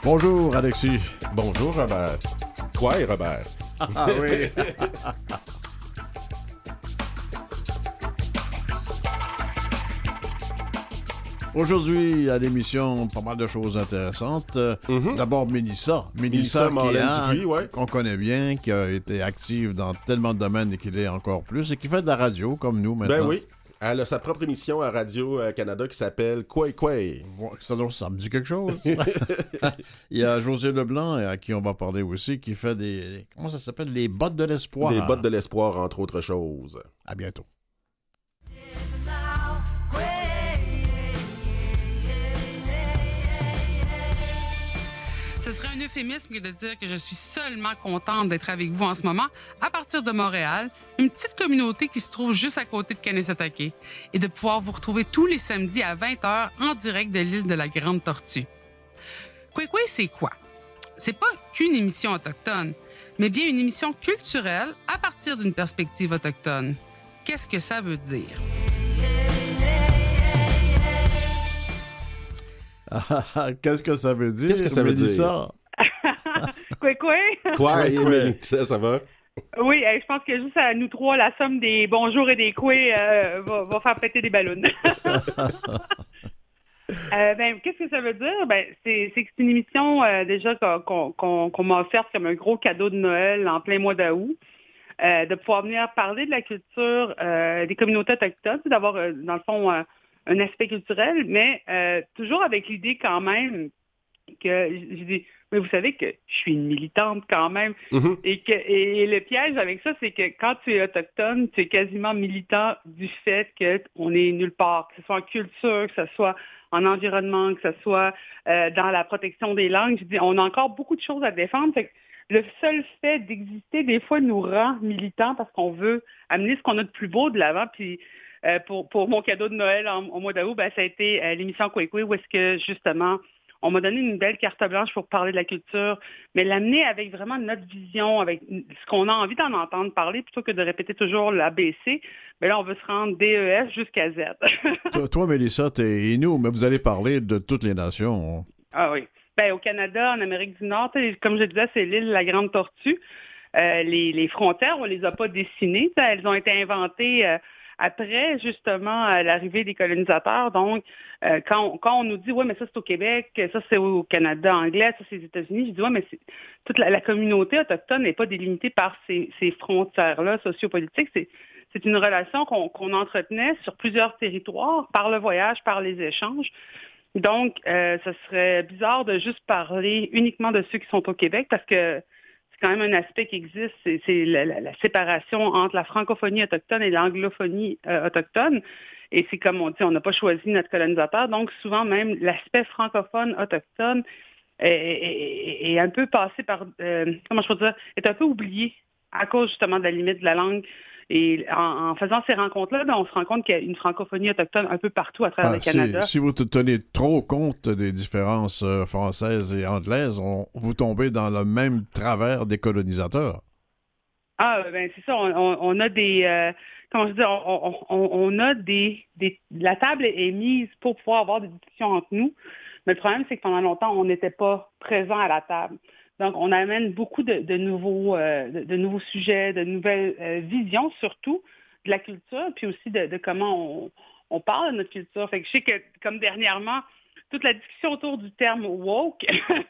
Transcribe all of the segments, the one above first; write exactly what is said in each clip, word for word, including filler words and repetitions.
Bonjour, Alexis. Bonjour, Robert. Quoi, Robert? Ah oui. Aujourd'hui, à l'émission, pas mal de choses intéressantes. Mm-hmm. D'abord, Mélissa. Mélissa, Mélissa qui est, ouais. qu'on connaît bien, qui a été active dans tellement de domaines et qui l'est encore plus, et qui fait de la radio, comme nous, maintenant. Ben oui. Elle a sa propre émission à Radio-Canada qui s'appelle Quoi Quoi. Ça, ça me dit quelque chose. Il y a José Leblanc, à qui on va parler aussi, qui fait des... Comment ça s'appelle? Les bottes de l'espoir. Des bottes de l'espoir, entre autres choses. À bientôt. Ce serait un euphémisme de dire que je suis seulement contente d'être avec vous en ce moment à partir de Montréal, une petite communauté qui se trouve juste à côté de Kanesatake, et de pouvoir vous retrouver tous les samedis à vingt heures en direct de l'île de la Grande Tortue. Kwekwe, c'est quoi? C'est pas qu'une émission autochtone, mais bien une émission culturelle à partir d'une perspective autochtone. Qu'est-ce que ça veut dire? Qu'est-ce que ça veut dire? Qu'est-ce que ça veut Mélissa? dire? Quoi, quoi? Quoi, Mélissa, ça va? Oui, je pense que juste à nous trois, la somme des bonjours et des coués euh, va, va faire péter des ballons. euh, ben, qu'est-ce que ça veut dire? Ben, c'est, c'est que c'est une émission euh, déjà qu'on, qu'on, qu'on m'a offerte comme un gros cadeau de Noël en plein mois d'août. Euh, de pouvoir venir parler de la culture euh, des communautés autochtones, d'avoir, euh, dans le fond, euh, un aspect culturel, mais euh, toujours avec l'idée quand même que, je dis, mais vous savez que je suis une militante quand même, mm-hmm. et, que, et, et le piège avec ça, c'est que quand tu es autochtone, tu es quasiment militant du fait qu'on est nulle part, que ce soit en culture, que ce soit en environnement, que ce soit euh, dans la protection des langues. Je dis, on a encore beaucoup de choses à défendre, fait que le seul fait d'exister, des fois, nous rend militants parce qu'on veut amener ce qu'on a de plus beau de l'avant, puis Euh, pour, pour mon cadeau de Noël en, au mois d'août, ben, ça a été euh, l'émission Kwekwe, où est-ce que, justement, on m'a donné une belle carte blanche pour parler de la culture, mais l'amener avec vraiment notre vision, avec ce qu'on a envie d'en entendre parler, plutôt que de répéter toujours l'A B C. Ben là, on veut se rendre D E F jusqu'à Z. toi, toi, Mélissa, t'es Inou, mais vous allez parler de toutes les nations. Ah oui. Ben, au Canada, en Amérique du Nord, comme je disais, c'est l'île de la Grande Tortue. Euh, les, les frontières, on les a pas dessinées. Elles ont été inventées... Euh, Après, justement, l'arrivée des colonisateurs, donc, euh, quand, on, quand on nous dit « ouais, mais ça, c'est au Québec, ça, c'est au Canada anglais, ça, c'est aux États-Unis », je dis « ouais, mais c'est, toute la, la communauté autochtone n'est pas délimitée par ces, ces frontières-là sociopolitiques. C'est, c'est une relation qu'on, qu'on entretenait sur plusieurs territoires, par le voyage, par les échanges. Donc, euh, ce serait bizarre de juste parler uniquement de ceux qui sont au Québec, parce que quand même un aspect qui existe, c'est, c'est la, la, la séparation entre la francophonie autochtone et l'anglophonie euh, autochtone. Et c'est comme on dit, on n'a pas choisi notre colonisateur. Donc, souvent même, l'aspect francophone autochtone est, est, est un peu passé par, euh, comment je peux dire, est un peu oublié à cause justement de la limite de la langue. Et en, en faisant ces rencontres-là, ben, on se rend compte qu'il y a une francophonie autochtone un peu partout à travers ah, le Canada. Si, si vous tenez trop compte des différences euh, françaises et anglaises, on, vous tombez dans le même travers des colonisateurs. Ah, ben c'est ça. On, on, on a des... Euh, comment je dis? On, on, on a des, des... La table est mise pour pouvoir avoir des discussions entre nous. Mais le problème, c'est que pendant longtemps, on n'était pas présent à la table. Donc, on amène beaucoup de, de, nouveaux, euh, de, de nouveaux sujets, de nouvelles euh, visions, surtout, de la culture, puis aussi de, de comment on, on parle de notre culture. Fait que je sais que, comme dernièrement, toute la discussion autour du terme « woke »,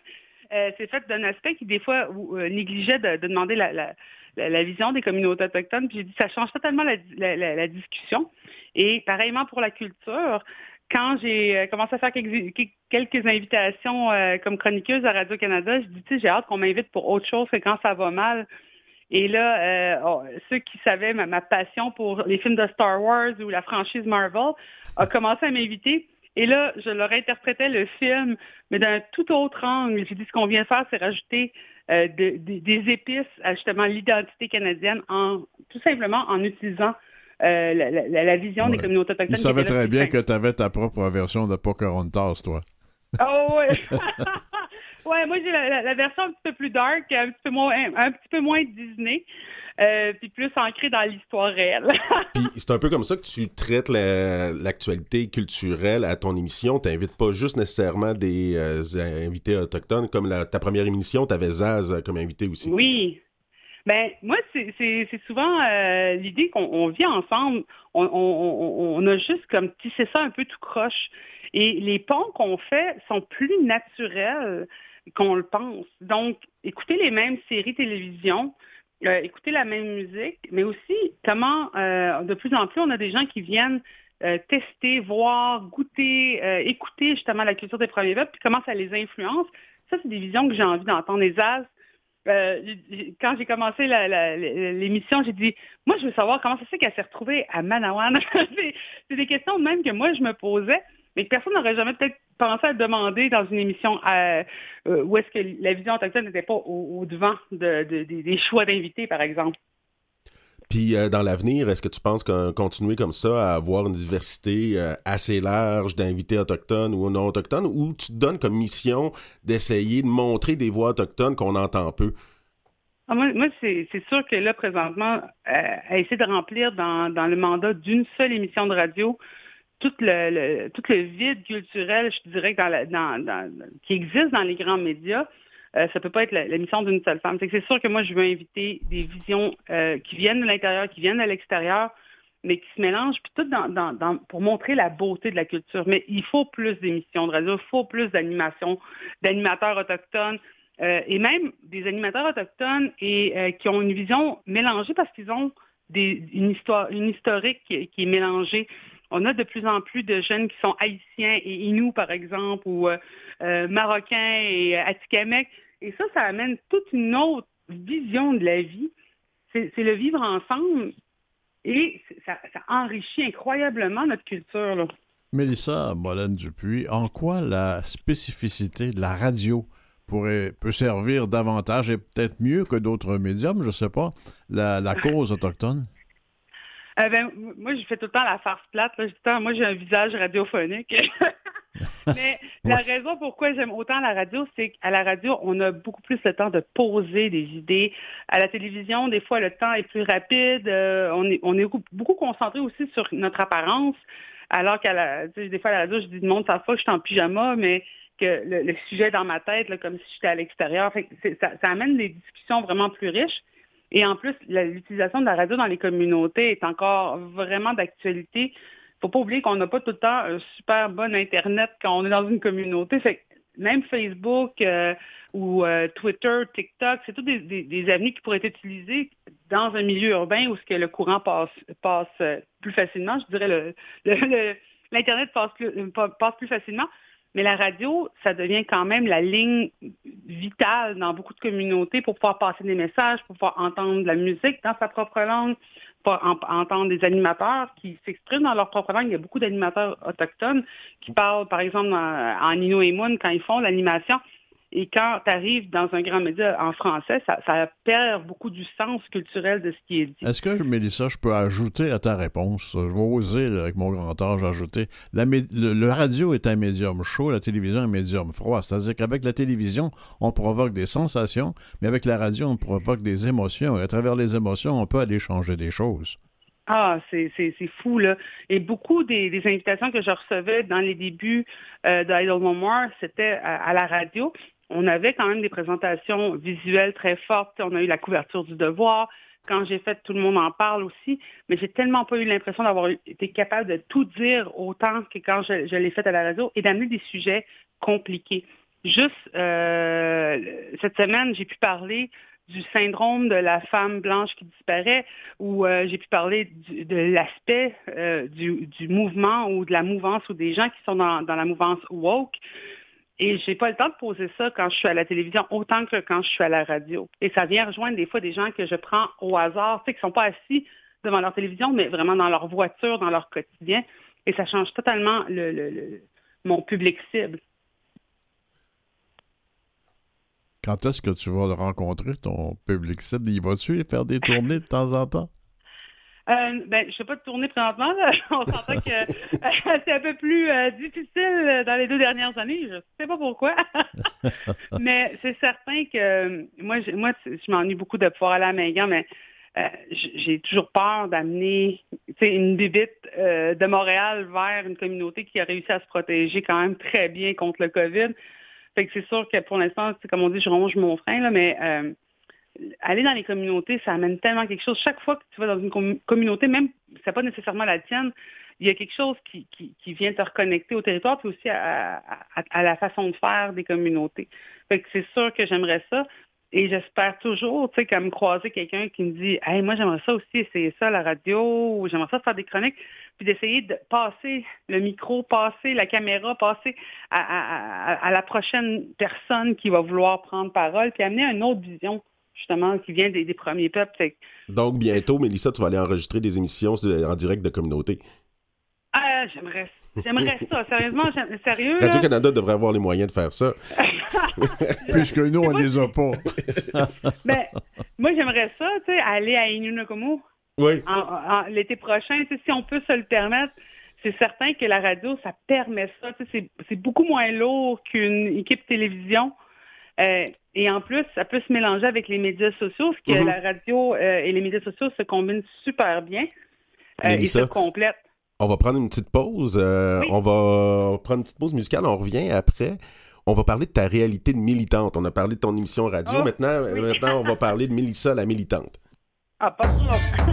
euh, c'est fait d'un aspect qui, des fois, euh, négligeait de, de demander la, la, la, la vision des communautés autochtones. Puis j'ai dit, ça change totalement la, la, la, la discussion. Et pareillement pour la culture, quand j'ai commencé à faire quelques, quelques invitations euh, comme chroniqueuse à Radio-Canada, je dis, tu sais, j'ai hâte qu'on m'invite pour autre chose que quand ça va mal. Et là, euh, oh, ceux qui savaient ma, ma passion pour les films de Star Wars ou la franchise Marvel a commencé à m'inviter. Et là, je leur interprétais le film, mais d'un tout autre angle. J'ai dit, ce qu'on vient de faire, c'est rajouter euh, de, de, des épices à justement l'identité canadienne, en tout simplement en utilisant Euh, la, la, la vision ouais. des communautés autochtones. Il savait très bien que tu avais ta propre version de Pocahontas, toi. Oh oui! Ouais, moi j'ai la, la, la version un petit peu plus dark, un petit peu moins, un, un petit peu moins Disney, euh, puis plus ancrée dans l'histoire réelle. Puis c'est un peu comme ça que tu traites la, l'actualité culturelle à ton émission. T'invites pas juste nécessairement des euh, invités autochtones, comme la, ta première émission, t'avais Zaz comme invité aussi. Oui. Ben moi, c'est, c'est, c'est souvent euh, l'idée qu'on on vit ensemble. On, on, on, on a juste comme tissé ça un peu tout croche. Et les ponts qu'on fait sont plus naturels qu'on le pense. Donc, écouter les mêmes séries télévision, euh, écouter la même musique, mais aussi comment, euh, de plus en plus, on a des gens qui viennent euh, tester, voir, goûter, euh, écouter justement la culture des premiers peuples, puis comment ça les influence. Ça, c'est des visions que j'ai envie d'entendre. Les As, Euh, quand j'ai commencé la, la, l'émission, j'ai dit, moi, je veux savoir comment ça se fait qu'elle s'est retrouvée à Manawan. c'est, c'est des questions même que moi, je me posais, mais que personne n'aurait jamais peut-être pensé à demander dans une émission euh, où est-ce que la vision autochtone n'était pas au, au devant de, de, de, des choix d'invités, par exemple. Puis euh, dans l'avenir, est-ce que tu penses qu'on continuer comme ça à avoir une diversité euh, assez large d'invités autochtones ou non autochtones, ou tu te donnes comme mission d'essayer de montrer des voix autochtones qu'on entend peu? Ah, moi, moi c'est, c'est sûr que là, présentement, euh, à essayer de remplir dans, dans le mandat d'une seule émission de radio tout le, le, tout le vide culturel, je dirais, dans la, dans, dans, qui existe dans les grands médias, Euh, ça peut pas être la, la mission d'une seule femme. C'est que c'est sûr que moi, je veux inviter des visions euh, qui viennent de l'intérieur, qui viennent de l'extérieur, mais qui se mélangent, puis tout dans, dans, dans, pour montrer la beauté de la culture. Mais il faut plus d'émissions de radio, il faut plus d'animation, d'animateurs autochtones, euh, et même des animateurs autochtones et euh, qui ont une vision mélangée parce qu'ils ont des, une histoire, une historique qui, qui est mélangée. On a de plus en plus de jeunes qui sont haïtiens et Inuits, par exemple, ou euh, euh, marocains et euh, atikamekw. Et ça, ça amène toute une autre vision de la vie. C'est, c'est le vivre ensemble et ça, ça enrichit incroyablement notre culture, là. Mélissa Molène-Dupuis, en quoi la spécificité de la radio pourrait, peut servir davantage et peut-être mieux que d'autres médiums, je ne sais pas, la, la cause autochtone? Euh, ben, moi, je fais tout le temps la farce plate. Là. Je dis tout le temps, moi, j'ai un visage radiophonique. Mais la ouais. raison pourquoi j'aime autant la radio, c'est qu'à la radio, on a beaucoup plus le temps de poser des idées. À la télévision, des fois, le temps est plus rapide. Euh, on est, on est beaucoup concentré aussi sur notre apparence. Alors qu'à la, tu sais, des fois, à la radio, je dis, le monde savent pas que je suis en pyjama, mais que le, le sujet est dans ma tête, là, comme si j'étais à l'extérieur. Fait que c'est, ça, ça amène des discussions vraiment plus riches. Et en plus, la, l'utilisation de la radio dans les communautés est encore vraiment d'actualité. Faut pas oublier qu'on n'a pas tout le temps un super bon Internet quand on est dans une communauté. Fait que même Facebook euh, ou euh, Twitter, TikTok, c'est tous des, des, des avenues qui pourraient être utilisées dans un milieu urbain où ce que le courant passe, passe plus facilement. Je dirais le, le, le l'Internet passe plus, passe plus facilement. Mais la radio, ça devient quand même la ligne vitale dans beaucoup de communautés pour pouvoir passer des messages, pour pouvoir entendre de la musique dans sa propre langue, pour en- entendre des animateurs qui s'expriment dans leur propre langue. Il y a beaucoup d'animateurs autochtones qui parlent, par exemple, en, en Innu-et-Moun quand ils font l'animation. Et quand tu arrives dans un grand média en français, ça, ça perd beaucoup du sens culturel de ce qui est dit. Est-ce que, Mélissa, je peux ajouter à ta réponse? Je vais oser, là, avec mon grand âge, ajouter. La mé- le, le radio est un médium chaud, la télévision est un médium froid. C'est-à-dire qu'avec la télévision, on provoque des sensations, mais avec la radio, on provoque des émotions. Et à travers les émotions, on peut aller changer des choses. Ah, c'est, c'est, c'est fou, là. Et beaucoup des, des invitations que je recevais dans les débuts euh, d'Idle No More, c'était à, à la radio. On avait quand même des présentations visuelles très fortes. On a eu la couverture du Devoir. Quand j'ai fait Tout le monde en parle aussi. Mais j'ai tellement pas eu l'impression d'avoir été capable de tout dire autant que quand je, je l'ai fait à la radio et d'amener des sujets compliqués. Juste euh, cette semaine, j'ai pu parler du syndrome de la femme blanche qui disparaît, où euh, j'ai pu parler du, de l'aspect euh, du, du mouvement ou de la mouvance ou des gens qui sont dans, dans la mouvance woke. Et j'ai pas le temps de poser ça quand je suis à la télévision autant que quand je suis à la radio. Et ça vient rejoindre des fois des gens que je prends au hasard, tu sais, qui sont pas assis devant leur télévision, mais vraiment dans leur voiture, dans leur quotidien. Et ça change totalement le, le, le, mon public cible. Quand est-ce que tu vas rencontrer ton public cible? Y vas-tu faire des tournées de temps en temps? Euh, ben, je ne fais pas de tournée présentement. Là. On s'entend que euh, c'est un peu plus euh, difficile dans les deux dernières années. Je ne sais pas pourquoi. Mais c'est certain que moi, je, moi, je m'ennuie beaucoup de pouvoir aller à Mingan, mais euh, j'ai toujours peur d'amener une bébite euh, de Montréal vers une communauté qui a réussi à se protéger quand même très bien contre le COVID. Fait que c'est sûr que pour l'instant, c'est comme on dit, je ronge mon frein, là, mais euh, aller dans les communautés, ça amène tellement quelque chose. Chaque fois que tu vas dans une com- communauté, même si c'est pas nécessairement la tienne, il y a quelque chose qui, qui, qui vient te reconnecter au territoire, puis aussi à, à, à la façon de faire des communautés. Fait que c'est sûr que j'aimerais ça. Et j'espère toujours, tu sais, comme croiser quelqu'un qui me dit « Hey, moi, j'aimerais ça aussi, essayer ça à la radio, ou j'aimerais ça faire des chroniques », puis d'essayer de passer le micro, passer la caméra, passer à, à, à, à la prochaine personne qui va vouloir prendre parole, puis amener une autre vision, justement, qui vient des, des premiers peuples. Fait... Donc, bientôt, Mélissa, tu vas aller enregistrer des émissions en direct de communauté. Ah, j'aimerais J'aimerais ça, sérieusement, sérieux. Radio-Canada devrait avoir les moyens de faire ça. Puisque nous, on les a pas. Ben, moi, j'aimerais ça, tu sais, aller à Inunakomo. Oui. En, en, l'été prochain, tu sais, si on peut se le permettre, c'est certain que la radio, ça permet ça. Tu sais, c'est, c'est beaucoup moins lourd qu'une équipe télévision. Euh, et en plus, ça peut se mélanger avec les médias sociaux, parce que mm-hmm. la radio euh, et les médias sociaux se combinent super bien euh, et se complètent. On va prendre une petite pause. Euh, oui. On va prendre une petite pause musicale. On revient après. On va parler de ta réalité de militante. On a parlé de ton émission radio. Oh, maintenant, oui. maintenant, on va parler de Mélissa, la militante. Ah, pas trop.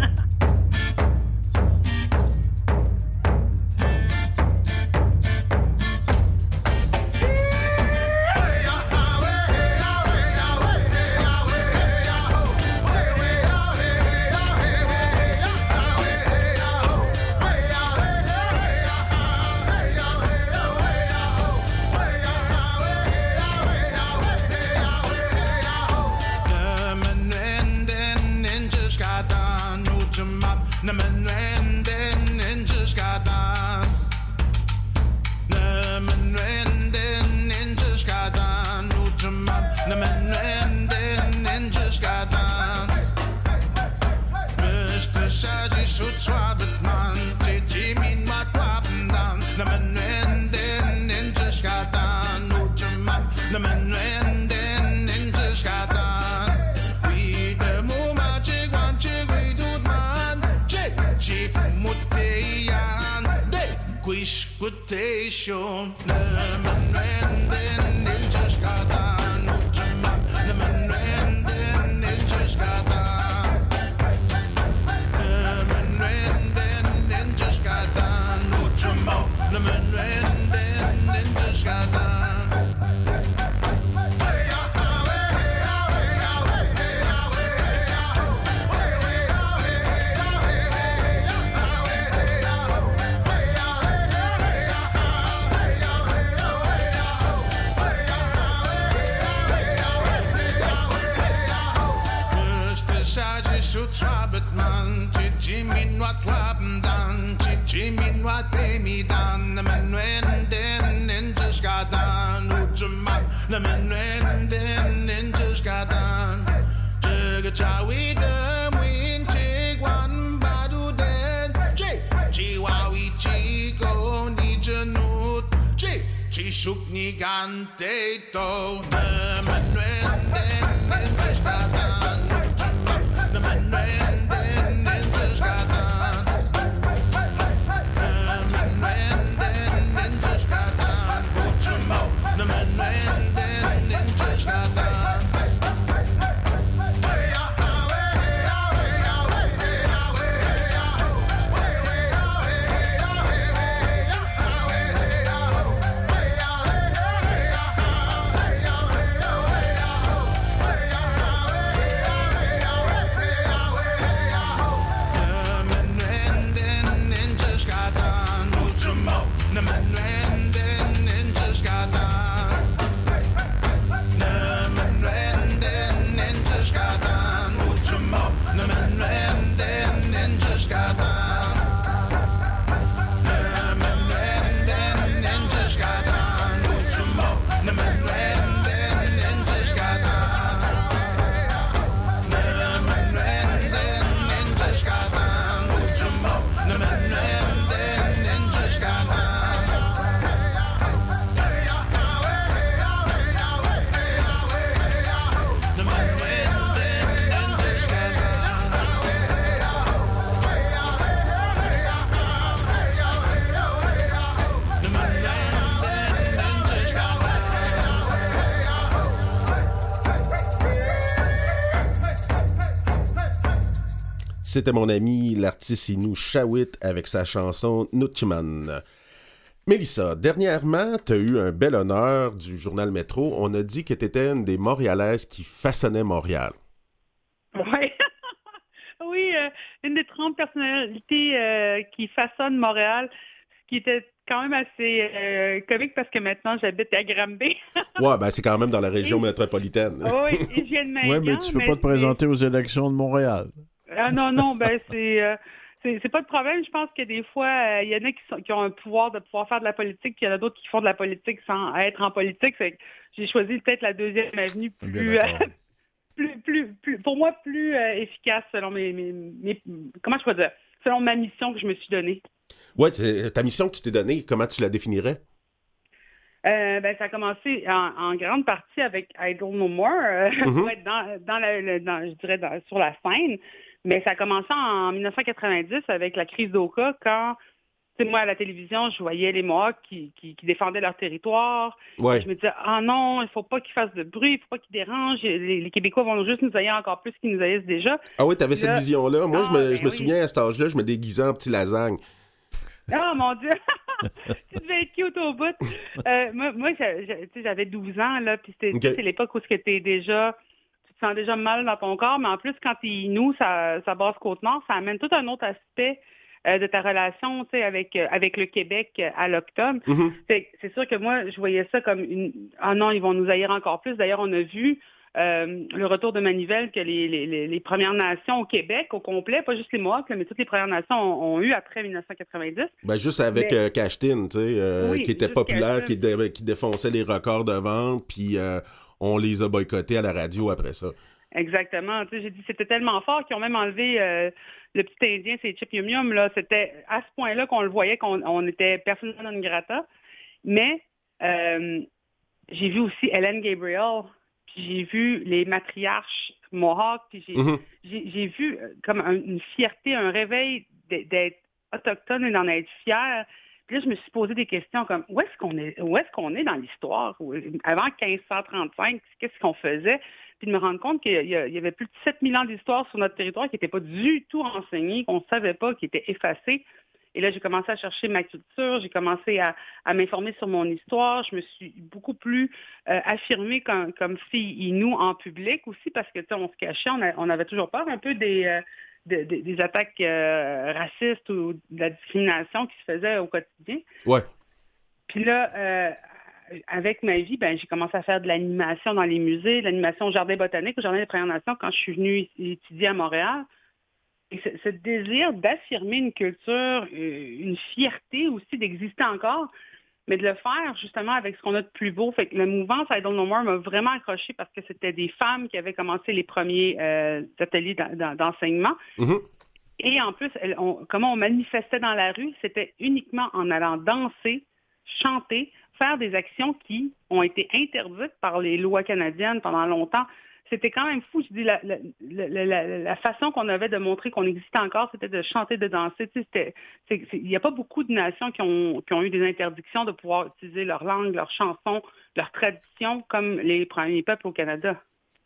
Station, nemen wenden in Tschkatan, Utschemab, nemen wenden in Tschkatan, nemen wenden in Tschkatan, Utschemab, nemen wenden in Tschkatan. Man, chichi minwa twaben dan, chichi minwa temi dan, na menwenden in Tschkatan, ucheman, na menwenden in Tschkatan, chega chawi dem win chigwan badu den, chi chiwawi chigo ni janut, chi chi shuk ni gante to, na menwenden in Tschkatan, ucheman, na menwenden. C'était mon ami, l'artiste Inou Shawit, avec sa chanson Nutchiman. Mélissa, dernièrement, tu as eu un bel honneur du journal Métro. On a dit que tu étais une des Montréalaises qui façonnait Montréal. Oui, oui, euh, une des trente personnalités euh, qui façonnent Montréal, ce qui était quand même assez euh, comique parce que maintenant, j'habite à Granby. Ouais, ben c'est quand même dans la région et... métropolitaine. Oui, hygiène-main. Oui, mais tu peux mais pas te présenter aux élections de Montréal. Ah non, non, ben c'est... Euh... C'est, c'est pas de problème. Je pense que des fois, il euh, y en a qui, sont, qui ont un pouvoir de pouvoir faire de la politique, puis il y en a d'autres qui font de la politique sans être en politique. C'est que j'ai choisi peut-être la deuxième avenue plus, euh, plus, plus, plus, pour moi, plus euh, efficace selon mes, mes, mes, comment je peux dire, selon ma mission que je me suis donnée. Ouais, ta mission que tu t'es donnée, comment tu la définirais? Euh, ben, ça a commencé en, en grande partie avec I Don't Know More, euh, mm-hmm. pour être dans, dans, la, dans je dirais, dans, sur la scène. Mais ça a commencé en dix-neuf cent quatre-vingt-dix avec la crise d'Oka, quand, tu sais, moi, à la télévision, je voyais les Mohawks qui, qui, qui défendaient leur territoire. Ouais. Je me disais, ah non, il faut pas qu'ils fassent de bruit, il faut pas qu'ils dérangent. Les, les Québécois vont juste nous haïr encore plus qu'ils nous haïssent déjà. Ah oui, t'avais cette vision-là. Moi, ah, je me, ben je me oui. souviens, à cet âge-là, je me déguisais en petit lasagne. Ah, mon Dieu! Tu devais être cute au bout. Euh, moi, moi j'avais douze ans, là, puis c'était, okay. c'est l'époque où tu étais déjà... Tu te sens déjà mal dans ton corps, mais en plus, quand tu es Inou, ça, ça basse Côte-Nord, ça amène tout un autre aspect euh, de ta relation, tu sais, avec, euh, avec le Québec euh, à l'octobre. Mm-hmm. C'est, c'est sûr que moi, je voyais ça comme une... Ah non, ils vont nous haïr encore plus. D'ailleurs, on a vu euh, le retour de Manivelle que les, les, les Premières Nations au Québec, au complet, pas juste les Mohawks, mais toutes les Premières Nations ont, ont eu après dix-neuf cent quatre-vingt-dix. Ben, juste avec mais... euh, Cashtin, tu sais, euh, oui, qui était populaire, qui, dé... qui défonçait les records de vente, puis... Euh... on les a boycottés à la radio après ça. Exactement. Tu sais, j'ai dit c'était tellement fort qu'ils ont même enlevé euh, le petit Indien, c'est Chip Yum Yum. Là. C'était à ce point-là qu'on le voyait, qu'on on était persona non grata. Mais euh, j'ai vu aussi Hélène Gabriel, puis j'ai vu les matriarches Mohawks, puis j'ai, mm-hmm. j'ai, j'ai vu comme un, une fierté, un réveil d'être autochtone et d'en être fier. Puis là, je me suis posé des questions comme où est-ce qu'on est, où est-ce qu'on est dans l'histoire? Avant quinze cent trente-cinq, qu'est-ce qu'on faisait? Puis de me rendre compte qu'il y, a, il y avait plus de sept mille ans d'histoire sur notre territoire qui n'était pas du tout renseignée, qu'on ne savait pas, qui était effacée. Et là, j'ai commencé à chercher ma culture, j'ai commencé à, à m'informer sur mon histoire. Je me suis beaucoup plus euh, affirmée comme, comme fille Inou en public aussi parce que, tu sais, on se cachait, on, a, on avait toujours peur un peu des... Euh, De, de, des attaques euh, racistes ou de la discrimination qui se faisait au quotidien. Ouais. Puis là, euh, avec ma vie, ben, j'ai commencé à faire de l'animation dans les musées, de l'animation au Jardin botanique, au Jardin des Premières Nations, quand je suis venue étudier à Montréal. Et ce, ce désir d'affirmer une culture, une fierté aussi d'exister encore, mais de le faire justement avec ce qu'on a de plus beau. Fait que le mouvement I Don't Know More m'a vraiment accroché parce que c'était des femmes qui avaient commencé les premiers euh, ateliers d'enseignement. Mm-hmm. Et en plus, elles, on, comment on manifestait dans la rue, c'était uniquement en allant danser, chanter, faire des actions qui ont été interdites par les lois canadiennes pendant longtemps. C'était quand même fou. Je dis, la, la, la, la, la façon qu'on avait de montrer qu'on existait encore, c'était de chanter, de danser. Tu sais, c'était, c'est, c'est, il n'y a pas beaucoup de nations qui ont, qui ont eu des interdictions de pouvoir utiliser leur langue, leurs chansons, leurs traditions, comme les premiers peuples au Canada.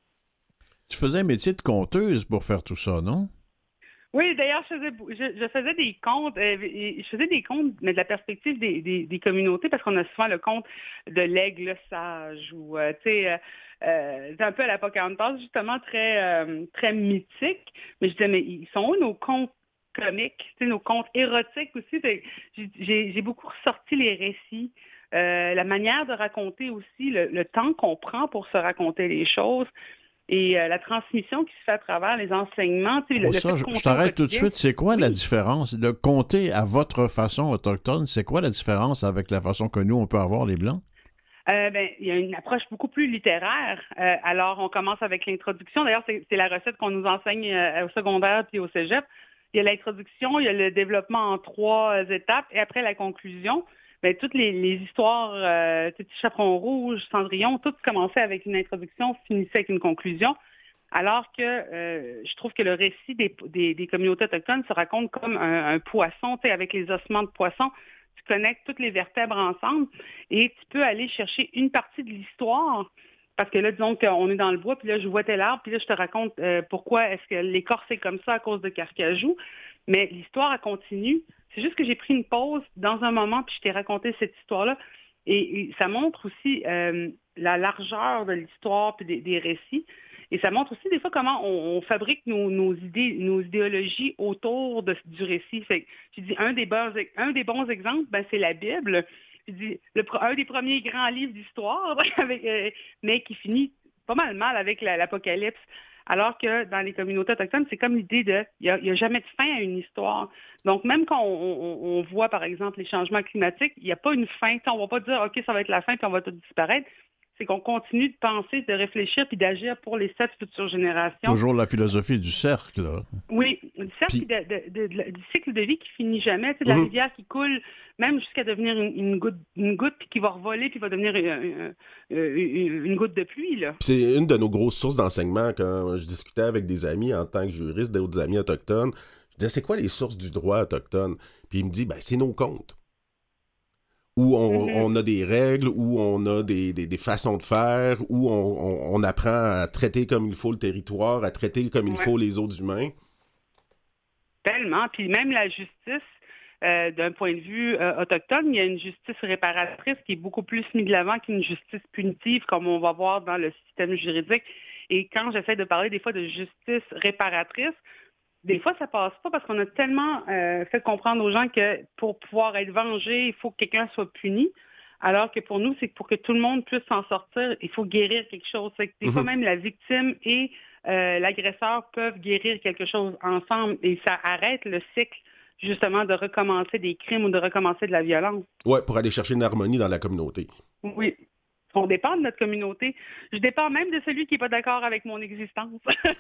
Tu faisais un métier de conteuse pour faire tout ça, non? Oui, d'ailleurs, je faisais, je, je faisais des contes, euh, je faisais des contes, mais de la perspective des, des, des communautés, parce qu'on a souvent le conte de l'aigle sage, ou, euh, tu sais, euh, euh, c'est un peu à la Pocahontas, justement, très, euh, très mythique. Mais je disais, mais ils sont où nos contes comiques, tu sais, nos contes érotiques aussi? J'ai, j'ai, j'ai beaucoup ressorti les récits, euh, la manière de raconter aussi, le, le temps qu'on prend pour se raconter les choses. Et euh, la transmission qui se fait à travers les enseignements. Tu sais, oh, le, ça, le je, je t'arrête tout de suite. C'est quoi oui. la différence? De compter à votre façon autochtone, c'est quoi la différence avec la façon que nous, on peut avoir les Blancs? Euh, ben, il y a une approche beaucoup plus littéraire. Euh, alors, on commence avec l'introduction. D'ailleurs, c'est, c'est la recette qu'on nous enseigne euh, au secondaire puis au cégep. Il y a l'introduction, il y a le développement en trois euh, étapes et après la conclusion. Bien, toutes les, les histoires, euh, Petit Chaperon Rouge, Cendrillon, tout commençait avec une introduction, finissait avec une conclusion. Alors que euh, je trouve que le récit des, des, des communautés autochtones se raconte comme un, un poisson, tu sais, avec les ossements de poisson. Tu connectes toutes les vertèbres ensemble et tu peux aller chercher une partie de l'histoire Parce que là, disons qu'on est dans le bois, puis là, je vois tel arbre, puis là, je te raconte euh, pourquoi est-ce que l'écorce est comme ça à cause de carcajou. Mais l'histoire, elle continue. C'est juste que j'ai pris une pause dans un moment, puis je t'ai raconté cette histoire-là. Et, et ça montre aussi euh, la largeur de l'histoire puis des, des récits. Et ça montre aussi des fois comment on, on fabrique nos, nos idées, nos idéologies autour de, du récit. Fait que, je dis un des bons, un des bons exemples, ben, c'est la Bible. Je dis le, un des premiers grands livres d'histoire, avec, euh, mais qui finit pas mal mal avec la, l'Apocalypse. Alors que dans les communautés autochtones, c'est comme l'idée de il n'y a, a jamais de fin à une histoire. Donc, même quand on, on, on voit, par exemple, les changements climatiques, il n'y a pas une fin. On ne va pas dire OK, ça va être la fin, puis on va tout disparaître. C'est qu'on continue de penser, de réfléchir, puis d'agir pour les sept futures générations. Toujours la philosophie du cercle. Là. Oui, du cercle, puis... de, de, de, de, du cycle de vie qui finit jamais. Tu sais, de la mm-hmm. rivière qui coule, même jusqu'à devenir une, une goutte, une goutte, puis qui va revoler, puis va devenir une, une, une goutte de pluie. Là. C'est une de nos grosses sources d'enseignement. Quand je discutais avec des amis en tant que juriste, d'autres amis autochtones, je disais, c'est quoi les sources du droit autochtone? Puis il me dit, ben, c'est nos contes. Où on, mm-hmm. on a des règles, où on a des, des, des façons de faire, où on, on, on apprend à traiter comme il faut le territoire, à traiter comme il ouais. faut les autres humains. Tellement. Puis même la justice, euh, d'un point de vue euh, autochtone, il y a une justice réparatrice qui est beaucoup plus mise de l'avant qu'une justice punitive, comme on va voir dans le système juridique. Et quand j'essaie de parler des fois de justice réparatrice, des fois, ça passe pas parce qu'on a tellement euh, fait comprendre aux gens que pour pouvoir être vengé, il faut que quelqu'un soit puni. Alors que pour nous, c'est que pour que tout le monde puisse s'en sortir, il faut guérir quelque chose. C'est que des mm-hmm. fois, même la victime et euh, l'agresseur peuvent guérir quelque chose ensemble et ça arrête le cycle, justement, de recommencer des crimes ou de recommencer de la violence. Oui, pour aller chercher une harmonie dans la communauté. Oui. On dépend de notre communauté. Je dépends même de celui qui n'est pas d'accord avec mon existence.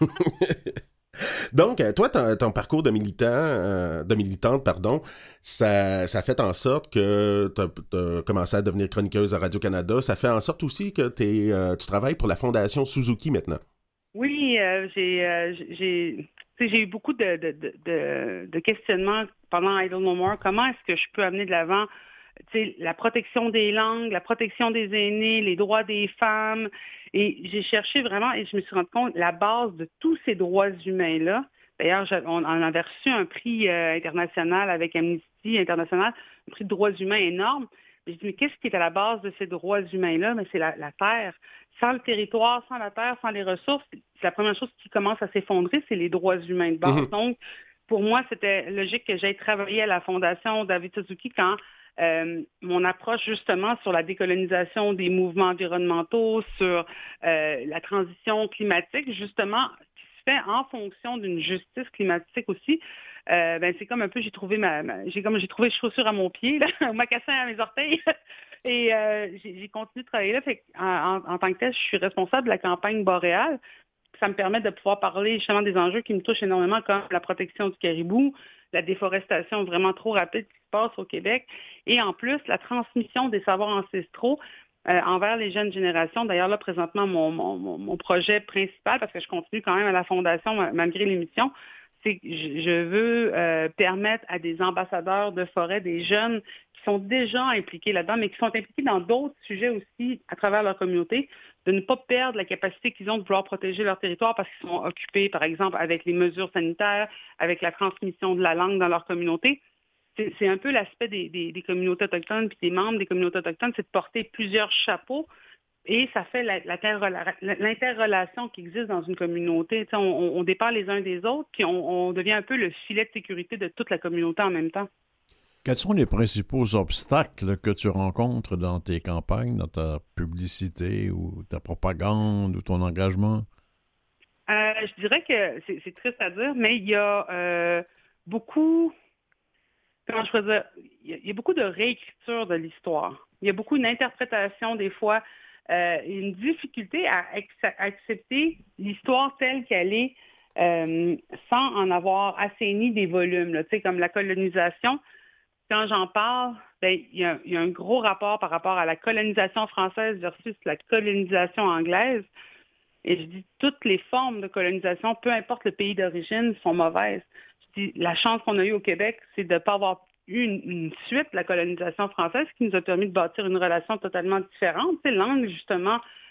Donc, toi, ton, ton parcours de militant, euh, de militante, pardon, ça, ça fait en sorte que tu as commencé à devenir chroniqueuse à Radio-Canada. Ça fait en sorte aussi que t'es, euh, tu travailles pour la Fondation Suzuki maintenant. Oui, euh, j'ai, euh, j'ai, j'ai eu beaucoup de, de, de, de questionnements pendant I Don't Know More. Comment est-ce que je peux amener de l'avant T'sais, la protection des langues, la protection des aînés, les droits des femmes. Et j'ai cherché vraiment, et je me suis rendu compte, la base de tous ces droits humains-là. D'ailleurs, on en avait reçu un prix euh, international avec Amnesty International, un prix de droits humains énorme. J'ai dit, mais qu'est-ce qui est à la base de ces droits humains-là? Mais c'est la, la terre. Sans le territoire, sans la terre, sans les ressources, c'est la première chose qui commence à s'effondrer, c'est les droits humains de base. Mm-hmm. Donc, pour moi, c'était logique que j'aille travailler à la Fondation David Suzuki quand Euh, mon approche justement sur la décolonisation des mouvements environnementaux, sur euh, la transition climatique, justement, qui se fait en fonction d'une justice climatique aussi, euh, ben c'est comme un peu, j'ai trouvé ma, ma j'ai comme j'ai trouvé chaussure à mon pied, là, un mocassin à mes orteils, et euh, j'ai, j'ai continué de travailler là. Fait en, en, en tant que tel, je suis responsable de la campagne boréale. Ça me permet de pouvoir parler justement des enjeux qui me touchent énormément, comme la protection du caribou, la déforestation vraiment trop rapide qui se passe au Québec, et en plus, la transmission des savoirs ancestraux euh, envers les jeunes générations. D'ailleurs, là, présentement, mon, mon, mon projet principal, parce que je continue quand même à la Fondation malgré l'émission, c'est que je veux euh, permettre à des ambassadeurs de forêt, des jeunes qui sont déjà impliqués là-dedans, mais qui sont impliqués dans d'autres sujets aussi à travers leur communauté, de ne pas perdre la capacité qu'ils ont de vouloir protéger leur territoire parce qu'ils sont occupés, par exemple, avec les mesures sanitaires, avec la transmission de la langue dans leur communauté. C'est, c'est un peu l'aspect des, des, des communautés autochtones puis des membres des communautés autochtones, c'est de porter plusieurs chapeaux et ça fait la, la, l'interrelation qui existe dans une communauté. On, on, on dépend les uns des autres puis on, on devient un peu le filet de sécurité de toute la communauté en même temps. Quels sont les principaux obstacles que tu rencontres dans tes campagnes, dans ta publicité ou ta propagande ou ton engagement? Euh, je dirais que c'est, c'est triste à dire, mais il y a euh, beaucoup, comment je peux dire, il y, a, il y a beaucoup de réécriture de l'histoire. Il y a beaucoup d'interprétation des fois, euh, une difficulté à, ex- à accepter l'histoire telle qu'elle est euh, sans en avoir assaini des volumes, là, tu sais, comme la colonisation. Quand j'en parle, ben, il y a, il y a un gros rapport par rapport à la colonisation française versus la colonisation anglaise. Et je dis toutes les formes de colonisation, peu importe le pays d'origine, sont mauvaises. Je dis la chance qu'on a eue au Québec, c'est de ne pas avoir eu une, une suite de la colonisation française qui nous a permis de bâtir une relation totalement différente. C'est l'angle, justement,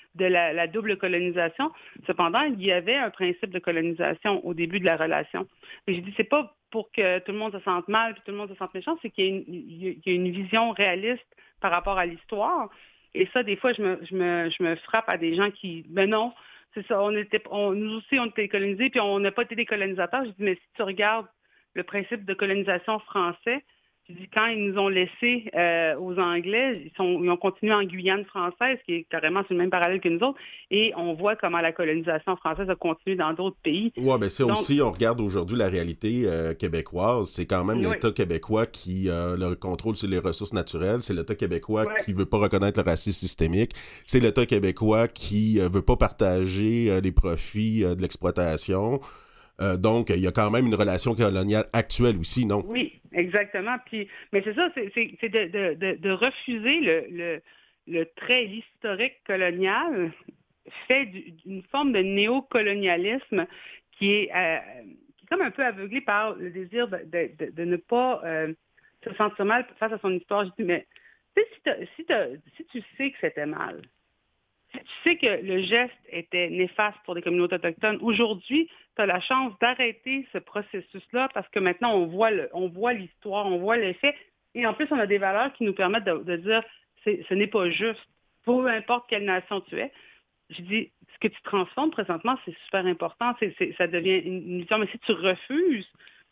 de la, la double colonisation. Cependant, il y avait un principe de colonisation au début de la relation. Et j'ai dit, c'est pas pour que tout le monde se sente mal, puis tout le monde se sente méchant, c'est qu'il y a une, il y a une vision réaliste par rapport à l'histoire. Et ça, des fois, je me, je me, je me frappe à des gens qui, ben non, c'est ça, on était, on, nous aussi, on était colonisés, puis on n'a pas été des colonisateurs. Je dis, mais si tu regardes le principe de colonisation français, je dis, quand ils nous ont laissés euh, aux Anglais, ils, sont, ils ont continué en Guyane française, qui est carrément sur le même parallèle que nous autres, et on voit comment la colonisation française a continué dans d'autres pays. Oui, mais c'est aussi, on regarde aujourd'hui la réalité euh, québécoise, c'est quand même oui. l'État québécois qui a euh, le contrôle sur les ressources naturelles, c'est l'État québécois ouais. qui veut pas reconnaître le racisme systémique, c'est l'État québécois qui euh, veut pas partager euh, les profits euh, de l'exploitation. Euh, donc, il y a quand même une relation coloniale actuelle aussi, non? Oui, exactement. Puis, mais c'est ça, c'est, c'est, c'est de, de, de, de refuser le, le, le trait historique colonial fait du, d'une forme de néocolonialisme qui est, euh, qui est comme un peu aveuglé par le désir de, de, de, de ne pas euh, se sentir mal face à son histoire. Je dis, mais tu sais, si, t'as, si, t'as, si tu sais que c'était mal, si tu sais que le geste était néfaste pour les communautés autochtones, aujourd'hui, tu as la chance d'arrêter ce processus-là parce que maintenant, on voit, le, on voit l'histoire, on voit les faits. Et en plus, on a des valeurs qui nous permettent de, de dire c'est, ce n'est pas juste. Peu importe quelle nation tu es. Je dis, ce que tu transformes présentement, c'est super important. C'est, c'est, ça devient une mission. Mais si tu refuses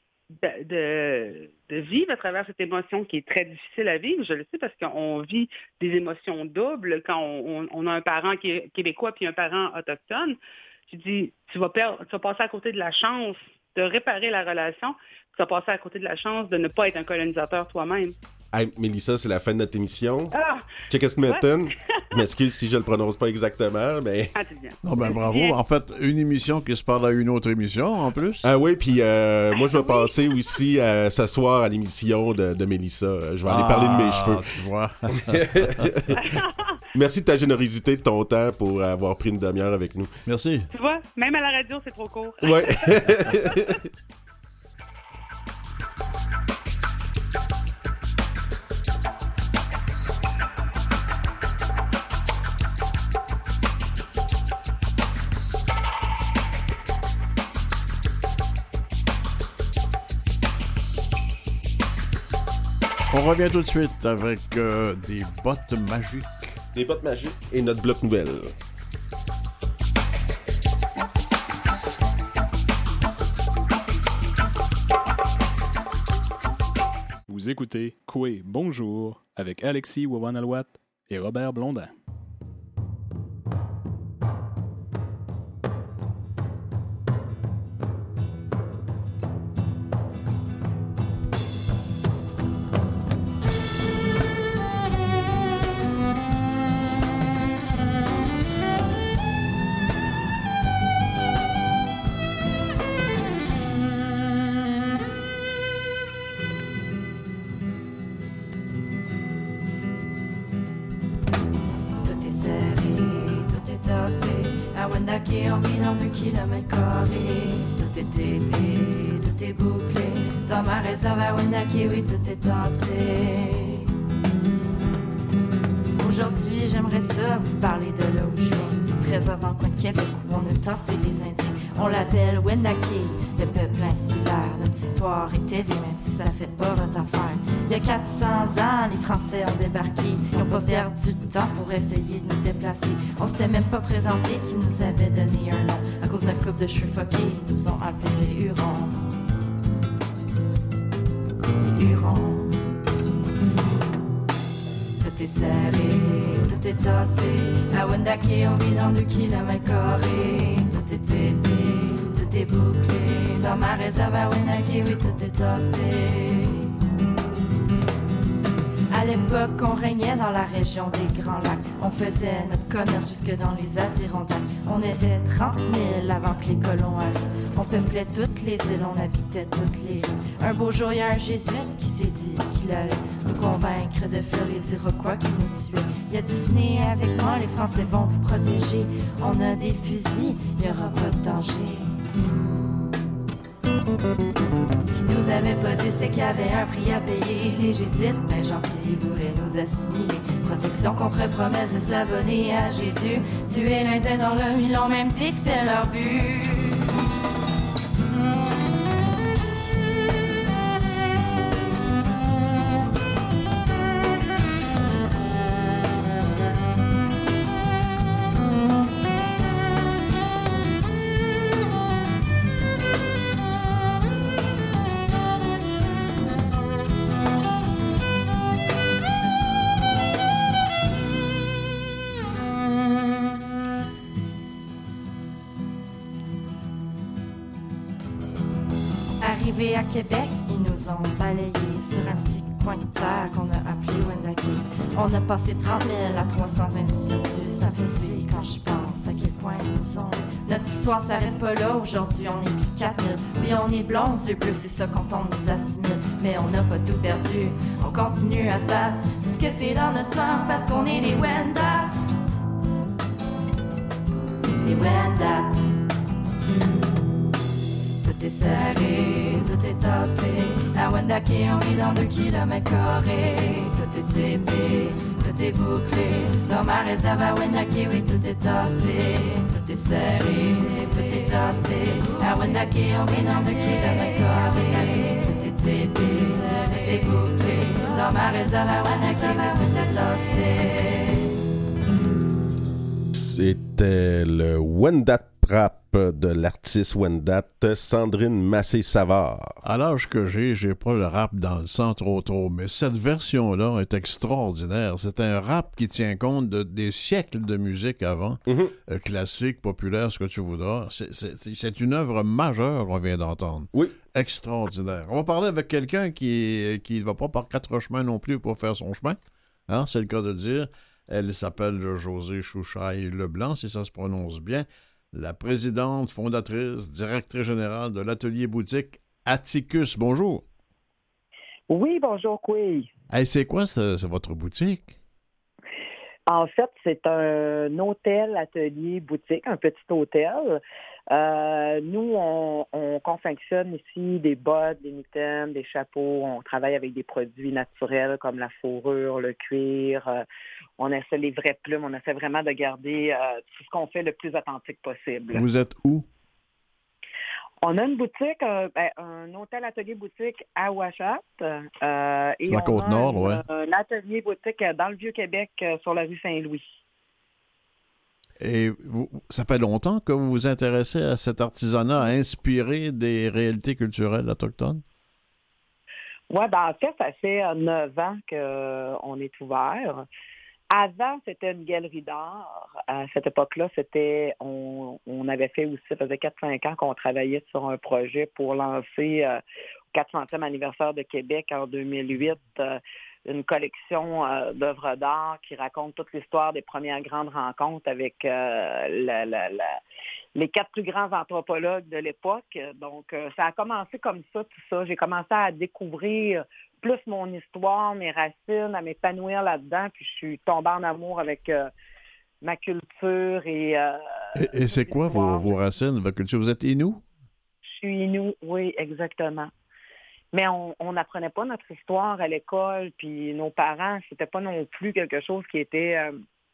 de, de, de vivre à travers cette émotion qui est très difficile à vivre, je le sais parce qu'on vit des émotions doubles quand on, on, on a un parent qui est québécois puis un parent autochtone. Je dis, tu vas perdre, tu vas passer à côté de la chance de réparer la relation, tu vas passer à côté de la chance de ne pas être un colonisateur toi-même. Hey, Mélissa, c'est la fin de notre émission. Ah! Check-Esmetten. Ouais. Je m'excuse si je le prononce pas exactement, mais... Ah, c'est bien. Non, ben bravo. En fait, une émission qui se parle à une autre émission, en plus. Ah oui, puis euh, moi, je vais passer aussi euh, ce soir à l'émission de, de Mélissa. Je vais aller ah, parler de mes cheveux. Tu vois. Merci de ta générosité, de ton temps pour avoir pris une demi-heure avec nous. Merci. Tu vois, même à la radio, c'est trop court. Ouais. On revient tout de suite avec euh, des bottes magiques. Des bottes magiques et notre bloc nouvelle. Vous écoutez Coué Bonjour avec Alexis Wawan-Alouat et Robert Blondin. kilomètres carrés, tout est épais, tout est bouclé. Dans ma réserve à Wendake, oui, tout est tassé. Aujourd'hui, j'aimerais ça vous parler de là où je suis. Un petit trésor dans le coin de Québec où on a tassé les Indiens. On l'appelle Wendake, le peuple insulaire. Notre histoire est T V, même si ça fait pas votre affaire. Il y a quatre cents ans, les Français ont débarqué. Ils n'ont pas perdu de temps pour essayer de nous déplacer. On s'est même pas présenté qu'ils nous avaient donné un nom. À cause d'une coupe de cheveux fuckés, ils nous ont appelés les Hurons. Les Hurons. Tout est serré, tout est tassé. À Wendake, on vit dans deux kilomètres carrés. Tout est épais, tout est bouclé. Dans ma réserve à Wendake, oui, tout est tassé. À l'époque, on régnait dans la région des Grands Lacs. On faisait notre commerce jusque dans les Adirondacks. On était trente mille avant que les colons arrivent. On peuplait toutes les îles, on habitait toutes les rues. Un beau jour, il y a un jésuite qui s'est dit qu'il allait nous convaincre de faire les Iroquois qui nous tuaient. Il a dit, venez avec moi, les Français vont vous protéger. On a des fusils, il n'y aura pas de danger. Ce qu'ils nous avaient pas dit, c'est qu'il y avait un prix à payer. Les jésuites, ben gentils, voulaient nous assimiler. Protection contre promesse de s'abonner à Jésus. Tuer l'Indien dans l'homme, ils l'ont même dit que c'était leur but. Arrivés à Québec, ils nous ont balayés sur un petit coin de terre qu'on a appelé Wendake. On a passé trente mille à trois cents individus. Ça fait suer quand j'y pense à quel point ils nous ont eu. Notre histoire s'arrête pas là, aujourd'hui on est plus de quatre mille. Oui, on est blonds, yeux bleus, c'est ça quand on nous assimile. Mais on n'a pas tout perdu, on continue à se battre. Parce que c'est dans notre sang, parce qu'on est des Wendat. Des Wendat. Tout est serré, tout est tassé. À Wendake, on est dans deux kilomètres carrés. Tout est épais, tout est bouclé. Dans ma réserve à Wendake, oui, tout est tassé. Tout est serré, tout est tassé. À Wendake, on est dans deux kilomètres carrés. Tout est épais, tout est bouclé. Dans ma réserve à Wendake, oui, tout est tassé. C'était le Wendat rap de l'artiste Wendat, Sandrine Massé-Savard. À l'âge que j'ai, j'ai pas le rap dans le sang trop trop, mais cette version-là est extraordinaire. C'est un rap qui tient compte de, des siècles de musique avant, mm-hmm. euh, classique, populaire, ce que tu voudras. C'est, c'est, c'est une œuvre majeure qu'on vient d'entendre. Oui. Extraordinaire. On va parler avec quelqu'un qui qui ne va pas par quatre chemins non plus pour faire son chemin. Hein, c'est le cas de dire. Elle s'appelle Josée Chouchaille-Leblanc, si ça se prononce bien. La présidente, fondatrice, directrice générale de l'atelier boutique Atticus. Bonjour. Oui, bonjour, oui. Hey, c'est quoi ce, c'est votre boutique? En fait, c'est un hôtel, atelier, boutique, un petit hôtel. Euh, nous, on, on confectionne ici des bottes, des mitaines, des chapeaux. On travaille avec des produits naturels comme la fourrure, le cuir. Euh, on essaie les vraies plumes. On essaie vraiment de garder euh, tout ce qu'on fait le plus authentique possible. Vous êtes où? On a une boutique, euh, ben, un hôtel atelier boutique à Ouachat. Euh, et sur la Côte-Nord, oui. Un atelier boutique dans le Vieux-Québec, euh, sur la rue Saint-Louis. Et vous, ça fait longtemps que vous vous intéressez à cet artisanat inspiré des réalités culturelles autochtones? Oui, ben en fait, ça fait neuf ans qu'on est ouvert. Avant, c'était une galerie d'art. À cette époque-là, c'était on, on avait fait aussi, ça faisait quatre cinq ans qu'on travaillait sur un projet pour lancer euh, au quatre centième anniversaire de Québec en deux mille huit euh, une collection euh, d'œuvres d'art qui raconte toute l'histoire des premières grandes rencontres avec euh, la, la, la, les quatre plus grands anthropologues de l'époque. Donc, euh, ça a commencé comme ça, tout ça. J'ai commencé à découvrir plus mon histoire, mes racines, à m'épanouir là-dedans, puis je suis tombée en amour avec euh, ma culture et... Euh, et, et c'est quoi vos, vos racines, votre culture? Vous êtes Innu? Je suis Innu, oui, exactement. Mais on n'apprenait pas notre histoire à l'école, puis nos parents, c'était pas non plus quelque chose qui était... Euh,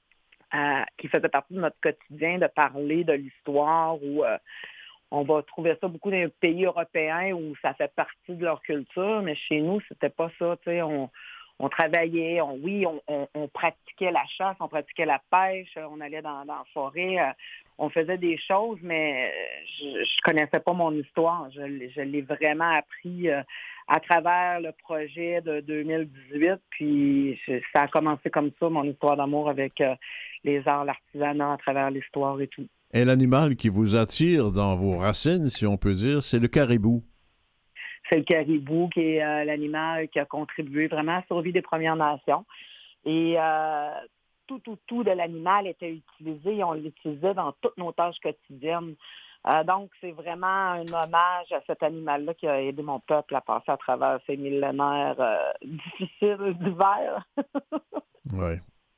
à, qui faisait partie de notre quotidien, de parler de l'histoire ou... Euh, on va trouver ça beaucoup dans les pays européens où ça fait partie de leur culture, mais chez nous, c'était pas ça. Tu sais, on, on travaillait, on, oui, on, on, on pratiquait la chasse, on pratiquait la pêche, on allait dans, dans la forêt, euh, on faisait des choses, mais je, je connaissais pas mon histoire. Je, je l'ai vraiment appris euh, à travers le projet de deux mille dix-huit, puis je, ça a commencé comme ça, mon histoire d'amour avec euh, les arts, l'artisanat à travers l'histoire et tout. Et l'animal qui vous attire dans vos racines, si on peut dire, c'est le caribou. C'est le caribou qui est euh, l'animal qui a contribué vraiment à la survie des Premières Nations. Et euh, tout, tout, tout de l'animal était utilisé et on l'utilisait dans toutes nos tâches quotidiennes. Euh, donc, c'est vraiment un hommage à cet animal-là qui a aidé mon peuple à passer à travers ces millénaires euh, difficiles d'hiver. Oui.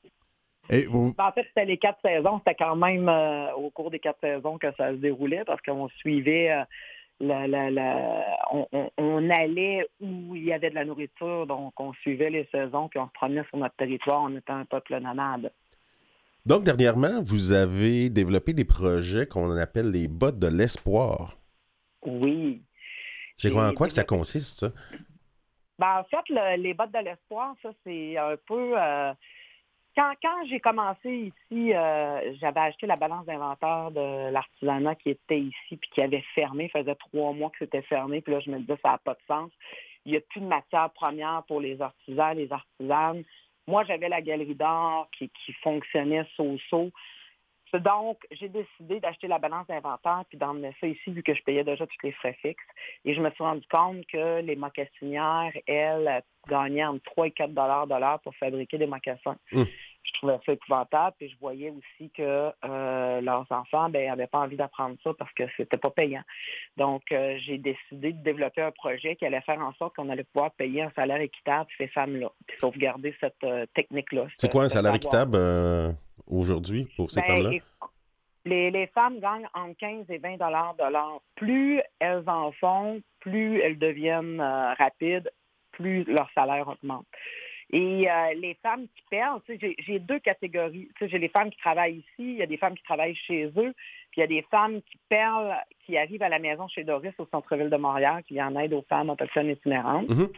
Et vous... En fait, c'était les quatre saisons. C'était quand même euh, au cours des quatre saisons que ça se déroulait parce qu'on suivait euh, la, la, la, on, on, on allait où il y avait de la nourriture, donc on suivait les saisons, puis on se promenait sur notre territoire, on était un peuple nomade. Donc, dernièrement, vous avez développé des projets qu'on appelle les bottes de l'espoir. Oui. C'est quoi, en quoi que ça consiste, ça? Ben, en fait, le, les bottes de l'espoir, ça, c'est un peu... Euh, quand, quand j'ai commencé ici, euh, j'avais acheté la balance d'inventaire de l'artisanat qui était ici puis qui avait fermé. Ça faisait trois mois que c'était fermé. Puis là, je me disais, ça n'a pas de sens. Il n'y a plus de matière première pour les artisans, les artisanes. Moi, j'avais la galerie d'art qui, qui fonctionnait so-so. Donc, j'ai décidé d'acheter la balance d'inventaire puis d'emmener ça ici, vu que je payais déjà tous les frais fixes. Et je me suis rendu compte que les mocassinières, elles, gagnaient entre trois et quatre dollars de l'heure pour fabriquer des mocassins. Mmh. Je trouvais ça épouvantable. Puis je voyais aussi que euh, leurs enfants ben, n'avaient pas envie d'apprendre ça parce que c'était pas payant. Donc, euh, j'ai décidé de développer un projet qui allait faire en sorte qu'on allait pouvoir payer un salaire équitable ces femmes-là, puis sauvegarder cette euh, technique-là. C'est quoi un salaire équitable euh, aujourd'hui pour ces ben, femmes-là? Les, les femmes gagnent entre quinze et vingt dollars de l'heure. Plus elles en font, plus elles deviennent euh, rapides, plus leur salaire augmente. Et euh, les femmes qui perdent, j'ai, j'ai deux catégories. T'sais, j'ai les femmes qui travaillent ici, il y a des femmes qui travaillent chez eux, puis il y a des femmes qui perdent, qui arrivent à la maison chez Doris au centre-ville de Montréal, qui en aide aux femmes autochtones itinérantes. Mm-hmm.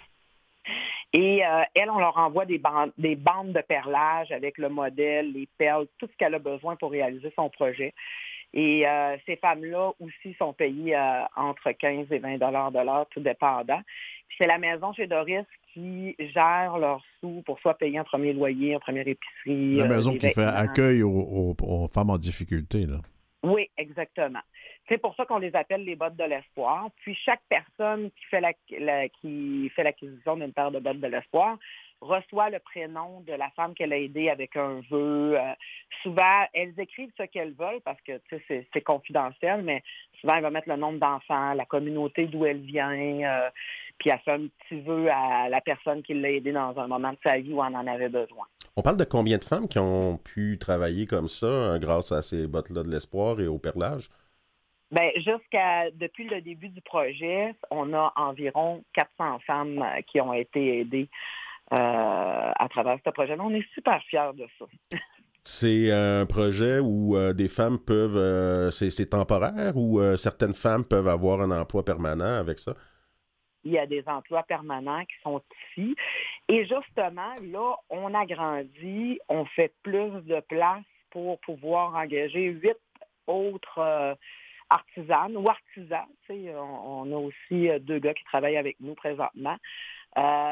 Et euh, elles, on leur envoie des bandes, des bandes de perlage avec le modèle, les perles, tout ce qu'elle a besoin pour réaliser son projet. Et euh, ces femmes-là aussi sont payées euh, entre quinze et vingt dollars de l'heure, tout dépendant. Puis c'est la maison chez Doris qui gère leurs sous pour soit payer un premier loyer, un premier épicerie. La maison euh, qui fait accueil aux, aux, aux femmes en difficulté, là. Oui, exactement. C'est pour ça qu'on les appelle les bottes de l'espoir. Puis chaque personne qui fait la, la qui fait l'acquisition d'une paire de bottes de l'espoir reçoit le prénom de la femme qu'elle a aidée avec un vœu. Euh, souvent, elles écrivent ce qu'elles veulent parce que c'est, c'est confidentiel, mais souvent, elle va mettre le nombre d'enfants, la communauté d'où elle vient, euh, puis elle fait un petit vœu à la personne qui l'a aidée dans un moment de sa vie où elle en avait besoin. On parle de combien de femmes qui ont pu travailler comme ça hein, grâce à ces bottes-là de l'espoir et au perlage? Bien, jusqu'à depuis le début du projet, on a environ quatre cents femmes qui ont été aidées euh, à travers ce projet-là. On est super fiers de ça. C'est un projet où euh, des femmes peuvent... Euh, c'est, c'est temporaire ou euh, certaines femmes peuvent avoir un emploi permanent avec ça? Il y a des emplois permanents qui sont ici. Et justement, là, on agrandit, on fait plus de place pour pouvoir engager huit autres euh, artisanes ou artisans. Tu sais, on, on a aussi deux gars qui travaillent avec nous présentement euh,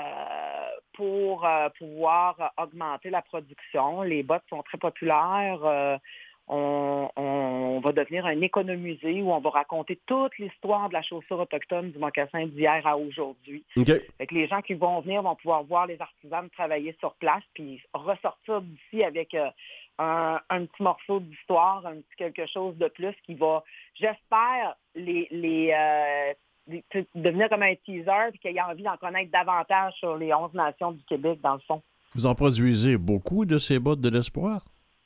pour euh, pouvoir augmenter la production. Les bottes sont très populaires. Euh, On, on va devenir un économusée où on va raconter toute l'histoire de la chaussure autochtone du mocassin d'hier à aujourd'hui. Okay. Fait que les gens qui vont venir vont pouvoir voir les artisans travailler sur place puis ressortir d'ici avec euh, un, un petit morceau d'histoire, un petit quelque chose de plus qui va, j'espère, les, les, euh, les devenir comme un teaser puis qu'il y ait envie d'en connaître davantage sur les onze nations du Québec, dans le fond. Vous en produisez beaucoup de ces bottes de l'espoir?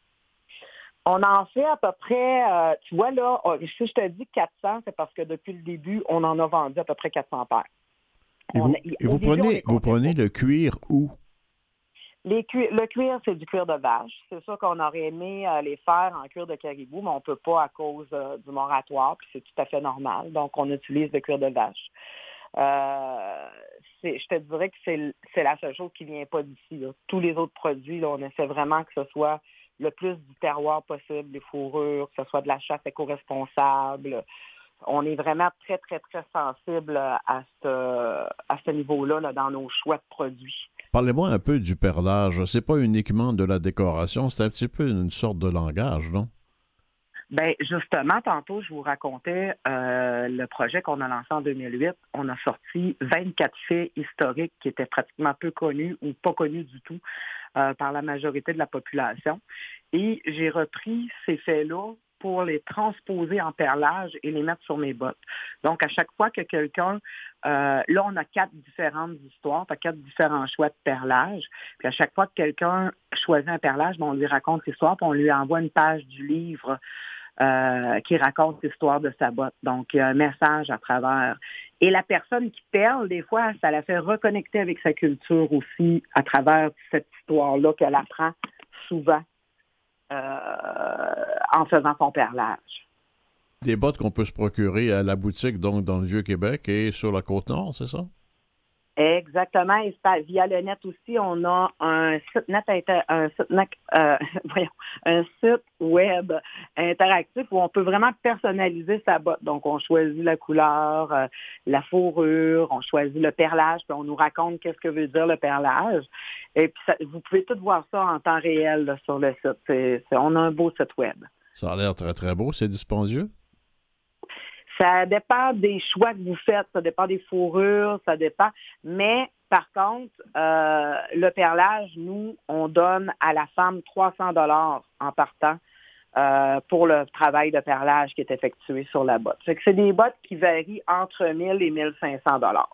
On en fait à peu près, euh, tu vois là, si je te dis quatre cents, c'est parce que depuis le début, on en a vendu à peu près quatre cents paires. Et vous, et vous début, prenez, vous prenez le cuir où? Les cuir, le cuir, c'est du cuir de vache. C'est sûr qu'on aurait aimé euh, les faire en cuir de caribou, mais on ne peut pas à cause euh, du moratoire, puis c'est tout à fait normal. Donc, on utilise le cuir de vache. Euh, c'est, je te dirais que c'est, c'est la seule chose qui ne vient pas d'ici. Là. Tous les autres produits, là, on essaie vraiment que ce soit le plus du terroir possible, les fourrures, que ce soit de la chasse éco-responsable. On est vraiment très, très, très sensible à ce, à ce niveau-là là, dans nos choix de produits. Parlez-moi un peu du perlage. C'est pas uniquement de la décoration, c'est un petit peu une sorte de langage, non? Bien, justement, tantôt, je vous racontais euh, le projet qu'on a lancé en deux mille huit. On a sorti vingt-quatre faits historiques qui étaient pratiquement peu connus ou pas connus du tout euh, par la majorité de la population. Et j'ai repris ces faits-là pour les transposer en perlage et les mettre sur mes bottes. Donc, à chaque fois que quelqu'un... Euh, là, on a quatre différentes histoires, quatre différents choix de perlage. Puis à chaque fois que quelqu'un choisit un perlage, ben, on lui raconte l'histoire, puis on lui envoie une page du livre euh, qui raconte l'histoire de sa botte. Donc, il y a un message à travers. Et la personne qui perle, des fois, ça la fait reconnecter avec sa culture aussi à travers cette histoire-là qu'elle apprend souvent euh, en faisant son perlage. Des bottes qu'on peut se procurer à la boutique, donc dans le Vieux-Québec et sur la Côte-Nord, c'est ça? Exactement. Et via le net aussi, on a un site net, un site, net, euh, voyons, un site web interactif où on peut vraiment personnaliser sa botte. Donc, on choisit la couleur, euh, la fourrure, on choisit le perlage, puis on nous raconte qu'est-ce que veut dire le perlage. Et puis, ça, vous pouvez tout voir ça en temps réel là, sur le site. C'est, c'est, on a un beau site web. Ça a l'air très, très beau. C'est dispendieux? Ça dépend des choix que vous faites, ça dépend des fourrures, ça dépend. Mais par contre, euh, le perlage, nous, on donne à la femme trois cents dollars en partant euh, pour le travail de perlage qui est effectué sur la botte. Fait que c'est des bottes qui varient entre mille et mille cinq cents dollars.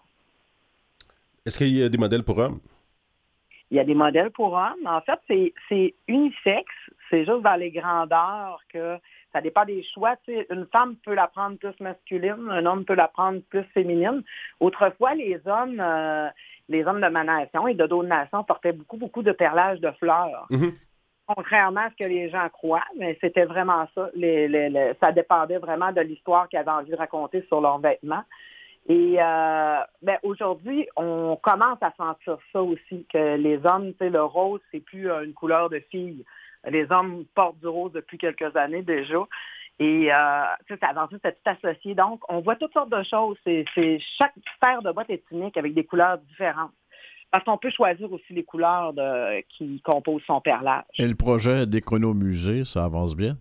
Est-ce qu'il y a des modèles pour hommes? Il y a des modèles pour hommes. En fait, c'est, c'est unisexe. C'est juste dans les grandeurs que ça dépend des choix. Tu sais, une femme peut la prendre plus masculine, un homme peut la prendre plus féminine. Autrefois, les hommes, euh, les hommes de ma nation et de d'autres nations portaient beaucoup, beaucoup de perlage de fleurs. Mm-hmm. Contrairement à ce que les gens croient, mais c'était vraiment ça. Les, les, les, ça dépendait vraiment de l'histoire qu'ils avaient envie de raconter sur leurs vêtements. Et euh, ben, aujourd'hui, on commence à sentir ça aussi, que les hommes, tu sais, le rose, c'est plus une couleur de fille. Les hommes portent du rose depuis quelques années déjà. Et euh, avant tout, c'est tout associé. Donc, on voit toutes sortes de choses. C'est, c'est, chaque paire de bottes est unique avec des couleurs différentes. Parce qu'on peut choisir aussi les couleurs de, qui composent son perlage. Et le projet d'économusée, ça avance bien?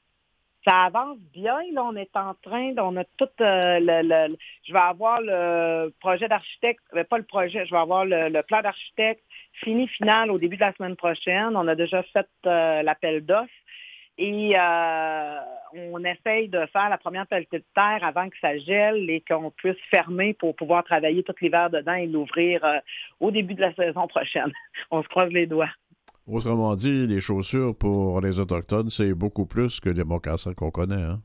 Ça avance bien. Là, on est en train, on a tout euh, le, le, je vais avoir le projet d'architecte, mais pas le projet, je vais avoir le, le plan d'architecte fini, final au début de la semaine prochaine. On a déjà fait euh, l'appel d'offres et euh, on essaye de faire la première pelletée de terre avant que ça gèle et qu'on puisse fermer pour pouvoir travailler tout l'hiver dedans et l'ouvrir euh, au début de la saison prochaine. On se croise les doigts. Autrement dit, les chaussures pour les Autochtones, c'est beaucoup plus que les mocassins qu'on connaît, hein?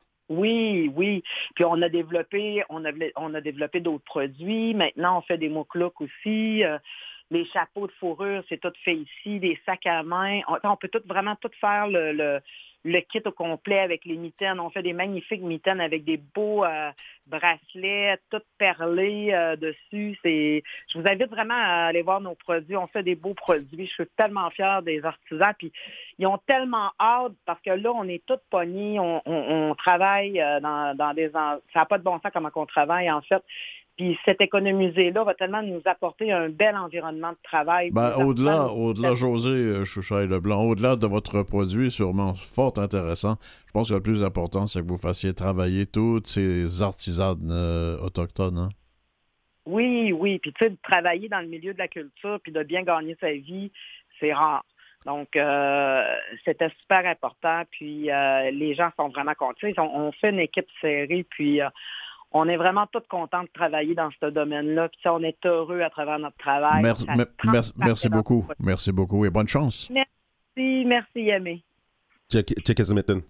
Oui, oui. Puis on a développé, on a, on a développé d'autres produits. Maintenant, on fait des mouklouks aussi. Euh, les chapeaux de fourrure, c'est tout fait ici. Des sacs à main. On, on peut tout, vraiment tout faire le, le, le kit au complet avec les mitaines. On fait des magnifiques mitaines avec des beaux euh, bracelets, tout perlés euh, dessus. C'est, je vous invite vraiment à aller voir nos produits. On fait des beaux produits. Je suis tellement fière des artisans. Puis ils ont tellement hâte parce que là, on est tous pognés. On, on, on travaille dans, dans des... En... Ça n'a pas de bon sens comment on travaille, en fait. Puis cet économusée-là va tellement nous apporter un bel environnement de travail. Ben, au-delà, au-delà, Josée Chouchaille-Leblanc, au-delà de votre produit sûrement fort intéressant, je pense que le plus important, c'est que vous fassiez travailler toutes ces artisanes euh, autochtones. Hein? Oui, oui. Puis tu sais, de travailler dans le milieu de la culture puis de bien gagner sa vie, c'est rare. Donc, euh, c'était super important. Puis euh, les gens sont vraiment contents. On, on fait une équipe serrée, puis... Euh, on est vraiment tous contents de travailler dans ce domaine-là. Puis on est heureux à travers notre travail. Merci, me, merci, merci beaucoup. Merci beaucoup et bonne chance. Merci, merci Yamé. Check, check as a mitten.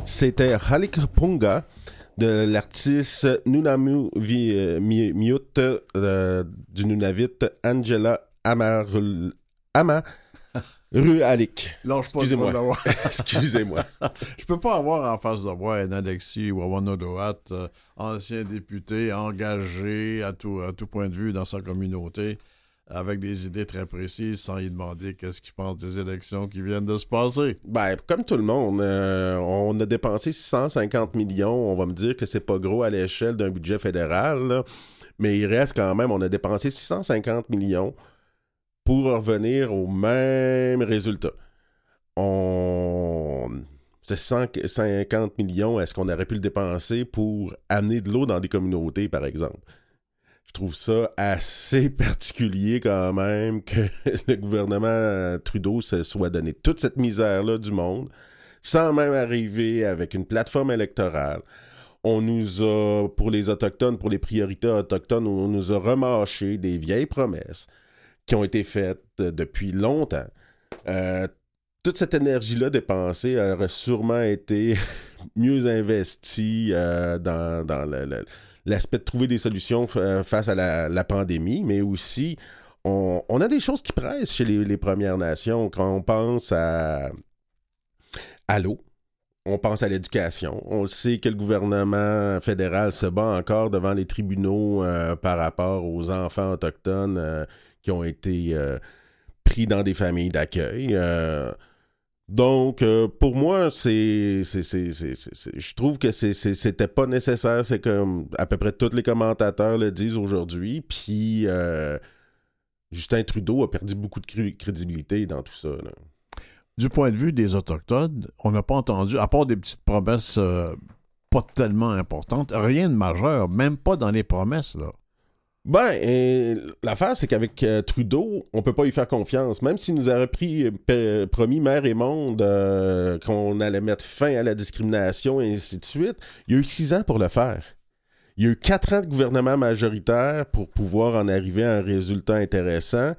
C'était Halikapunga de l'artiste Nunamu Miut euh, du Nunavut Angela Amaru Ama Rualik. Excusez-moi. Excusez-moi. Je peux pas avoir en face de moi un Alexis Wawanodoat, euh, ancien député, engagé à tout, à tout point de vue dans sa communauté, avec des idées très précises, sans y demander qu'est-ce qu'il pense des élections qui viennent de se passer. Ben, comme tout le monde, euh, on a dépensé six cent cinquante millions. On va me dire que c'est pas gros à l'échelle d'un budget fédéral, là, mais il reste quand même, on a dépensé six cent cinquante millions pour revenir au même résultat. On... C'est six cent cinquante millions, est-ce qu'on aurait pu le dépenser pour amener de l'eau dans des communautés, par exemple? Je trouve ça assez particulier quand même que le gouvernement Trudeau se soit donné toute cette misère-là du monde, sans même arriver avec une plateforme électorale. On nous a, pour les Autochtones, pour les priorités autochtones, on nous a remâché des vieilles promesses qui ont été faites depuis longtemps. Euh, toute cette énergie-là dépensée aurait sûrement été mieux investie euh, dans, dans le, le, l'aspect de trouver des solutions f- face à la, la pandémie, mais aussi, on, on a des choses qui pressent chez les, les Premières Nations. Quand on pense à, à l'eau, on pense à l'éducation. On sait que le gouvernement fédéral se bat encore devant les tribunaux euh, par rapport aux enfants autochtones euh, qui ont été euh, pris dans des familles d'accueil. Euh, donc, euh, pour moi, c'est, c'est, c'est, c'est, c'est, c'est je trouve que c'est, c'est, c'était pas nécessaire. C'est comme à peu près tous les commentateurs le disent aujourd'hui. Puis, euh, Justin Trudeau a perdu beaucoup de cré- crédibilité dans tout ça, là. Du point de vue des Autochtones, on n'a pas entendu, à part des petites promesses euh, pas tellement importantes, rien de majeur, même pas dans les promesses, là. Ben, et l'affaire, c'est qu'avec euh, Trudeau, on peut pas y faire confiance. Même s'il nous aurait pris, p- promis mer et monde euh, qu'on allait mettre fin à la discrimination et ainsi de suite, il y a eu six ans pour le faire. Il y a eu quatre ans de gouvernement majoritaire pour pouvoir en arriver à un résultat intéressant.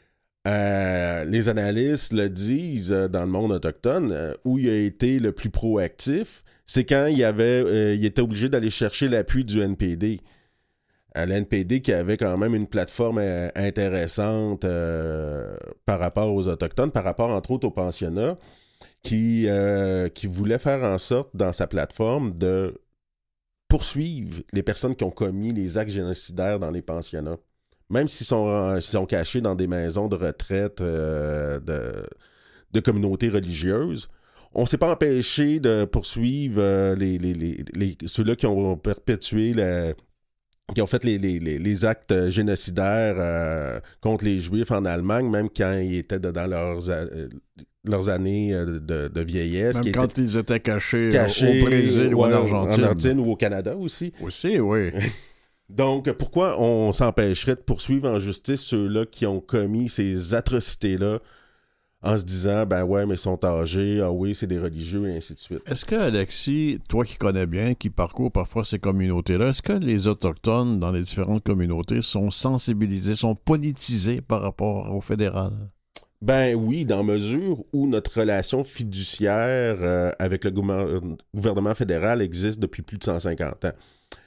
Euh, les analystes le disent euh, dans le monde autochtone, euh, où il a été le plus proactif, c'est quand il, avait, euh, il était obligé d'aller chercher l'appui du N P D. À l'N P D qui avait quand même une plateforme euh, intéressante euh, par rapport aux Autochtones, par rapport entre autres aux pensionnats, qui, euh, qui voulait faire en sorte dans sa plateforme de poursuivre les personnes qui ont commis les actes génocidaires dans les pensionnats. Même s'ils sont, euh, s'ils sont cachés dans des maisons de retraite euh, de, de communautés religieuses, on ne s'est pas empêché de poursuivre euh, les, les, les, les, ceux-là qui ont perpétué la... qui ont fait les, les, les, les actes génocidaires euh, contre les Juifs en Allemagne, même quand ils étaient de, dans leurs, euh, leurs années euh, de, de vieillesse. Même qui quand étaient ils étaient cachés, cachés au Brésil ou en ouais, Argentine. En Argentine ou au Canada aussi. Aussi, oui. Donc, pourquoi on s'empêcherait de poursuivre en justice ceux-là qui ont commis ces atrocités-là en se disant, ben ouais, mais ils sont âgés, ah oui, c'est des religieux, et ainsi de suite. Est-ce que, Alexis, toi qui connais bien, qui parcours parfois ces communautés-là, est-ce que les Autochtones dans les différentes communautés sont sensibilisés, sont politisés par rapport au fédéral? Ben oui, dans mesure où notre relation fiduciaire euh, avec le gouver- gouvernement fédéral existe depuis plus de cent cinquante ans.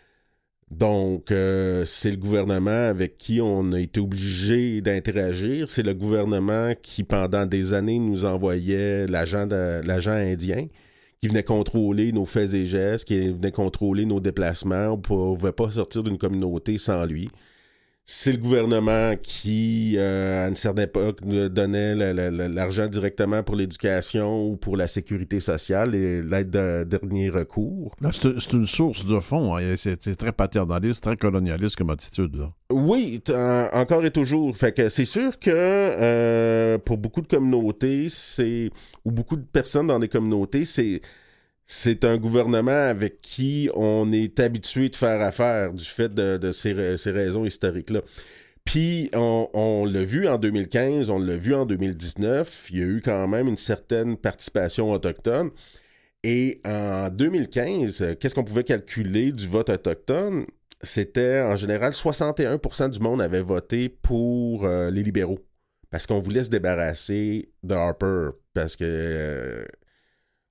Donc, euh, c'est le gouvernement avec qui on a été obligé d'interagir. C'est le gouvernement qui, pendant des années, nous envoyait l'agent, de, l'agent indien qui venait contrôler nos faits et gestes, qui venait contrôler nos déplacements. On ne pouvait pas sortir d'une communauté sans lui. C'est le gouvernement qui, euh, à une certaine époque, nous donnait la, la, la, l'argent directement pour l'éducation ou pour la sécurité sociale et l'aide de dernier recours. Non, c'est, c'est une source de fonds. Hein. C'est, c'est très paternaliste, très colonialiste comme attitude, là. Oui, t- en, encore et toujours. Fait que c'est sûr que euh, pour beaucoup de communautés, c'est ou beaucoup de personnes dans des communautés, c'est c'est un gouvernement avec qui on est habitué de faire affaire du fait de, de ces, ces raisons historiques-là. Puis, on, on l'a vu en deux mille quinze, on l'a vu en deux mille dix-neuf, il y a eu quand même une certaine participation autochtone. Et en deux mille quinze, qu'est-ce qu'on pouvait calculer du vote autochtone? C'était, en général, soixante et un pour cent du monde avait voté pour euh, les libéraux. Parce qu'on voulait se débarrasser de Harper. Parce que... Euh,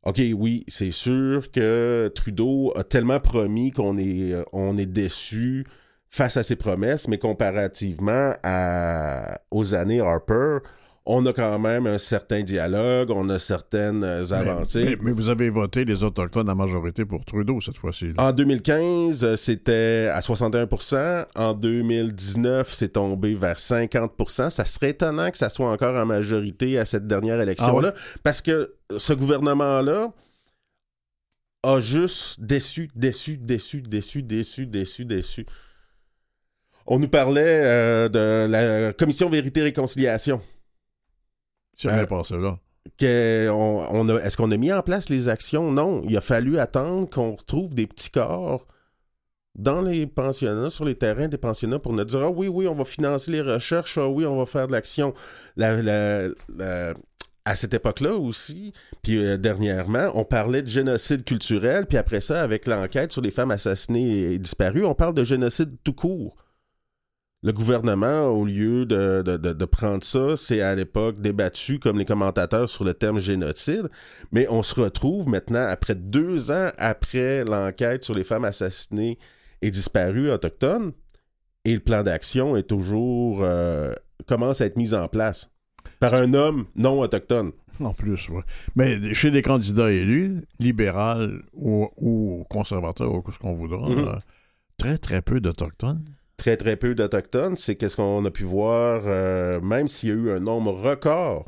OK, oui, c'est sûr que Trudeau a tellement promis qu'on est, on est déçu face à ses promesses, mais comparativement à, aux années Harper, on a quand même un certain dialogue, on a certaines avancées. Mais, mais, mais vous avez voté les Autochtones en majorité pour Trudeau cette fois-ci. Là. En deux mille quinze, c'était à soixante et un pour cent. En deux mille dix-neuf, c'est tombé vers cinquante pour cent. Ça serait étonnant que ça soit encore en majorité à cette dernière élection-là, ah ouais? Parce que ce gouvernement-là a juste déçu, déçu, déçu, déçu, déçu, déçu, déçu. On nous parlait euh, de la Commission Vérité-Réconciliation. C'est bien passé là. Que on, on a, est-ce qu'on a mis en place les actions? Non. Il a fallu attendre qu'on retrouve des petits corps dans les pensionnats, sur les terrains des pensionnats pour nous dire « Ah oui, oui, on va financer les recherches. Ah oui, on va faire de l'action. La, la, la, » À cette époque-là aussi, puis euh, dernièrement, on parlait de génocide culturel, puis après ça, avec l'enquête sur les femmes assassinées et disparues, on parle de génocide tout court. Le gouvernement, au lieu de, de, de, de prendre ça, c'est à l'époque débattu comme les commentateurs sur le terme génocide, mais on se retrouve maintenant, après deux ans après l'enquête sur les femmes assassinées et disparues autochtones, et le plan d'action est toujours euh, commence à être mis en place par un homme non autochtone. En plus, oui. Mais chez les candidats élus, libéral ou, ou conservateurs, ou ce qu'on voudra, mm-hmm. euh, très, très peu d'Autochtones. Très, très peu d'Autochtones. C'est qu'est-ce qu'on a pu voir, euh, même s'il y a eu un nombre record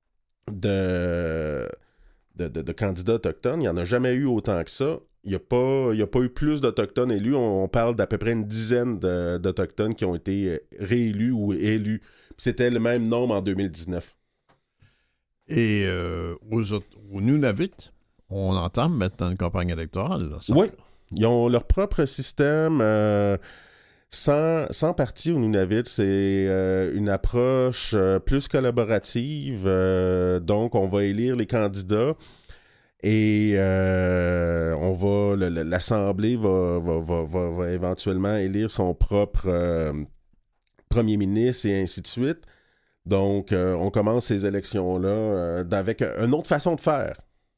de, de, de, de candidats autochtones, il n'y en a jamais eu autant que ça. Il n'y a pas, il y a pas eu plus d'Autochtones élus. On, on parle d'à peu près une dizaine de, d'Autochtones qui ont été réélus ou élus. C'était le même nombre en deux mille dix-neuf. Et euh, aux, aux Nunavut, on entame maintenant une campagne électorale. Là, oui, ils ont leur propre système euh, sans, sans parti aux Nunavut. C'est euh, une approche euh, plus collaborative. Euh, donc, on va élire les candidats et euh, on va le, le, l'Assemblée va, va, va, va, va éventuellement élire son propre euh, premier ministre et ainsi de suite. Donc, euh, on commence ces élections-là euh, avec une autre façon de faire.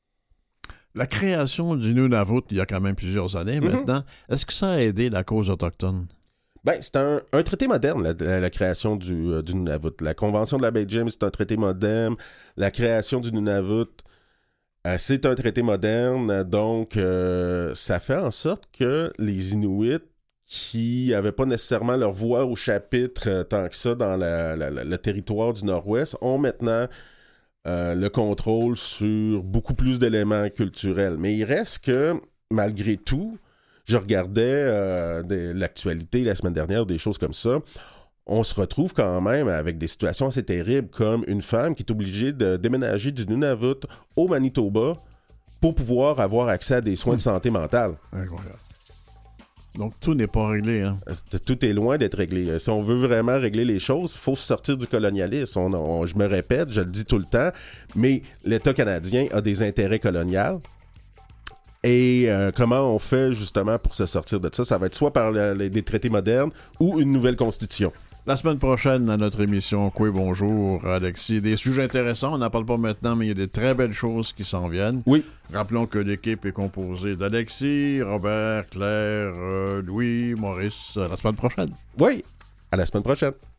La création du Nunavut, il y a quand même plusieurs années mm-hmm. maintenant, est-ce que ça a aidé la cause autochtone? Bien, c'est un, un traité moderne, la, la création du, euh, du Nunavut. La Convention de la baie James, c'est un traité moderne. La création du Nunavut, euh, c'est un traité moderne. Donc, euh, ça fait en sorte que les Inuits qui n'avaient pas nécessairement leur voix au chapitre euh, tant que ça dans la, la, la, le territoire du Nord-Ouest, ont maintenant euh, le contrôle sur beaucoup plus d'éléments culturels. Mais il reste que, malgré tout, je regardais euh, de, l'actualité la semaine dernière, des choses comme ça, on se retrouve quand même avec des situations assez terribles, comme une femme qui est obligée de déménager du Nunavut au Manitoba pour pouvoir avoir accès à des soins de santé mentale. Incroyable. Donc, tout n'est pas réglé. Hein? Tout est loin d'être réglé. Si on veut vraiment régler les choses, il faut sortir du colonialisme. On, on, je me répète, je le dis tout le temps, mais l'État canadien a des intérêts coloniaux. Et euh, comment on fait justement pour se sortir de ça? Ça va être soit par le, les, des traités modernes ou une nouvelle constitution. La semaine prochaine, à notre émission Coué Bonjour, Alexis, des sujets intéressants. On n'en parle pas maintenant, mais il y a des très belles choses qui s'en viennent. Oui. Rappelons que l'équipe est composée d'Alexis, Robert, Claire, euh, Louis, Maurice. À la semaine prochaine. Oui, à la semaine prochaine.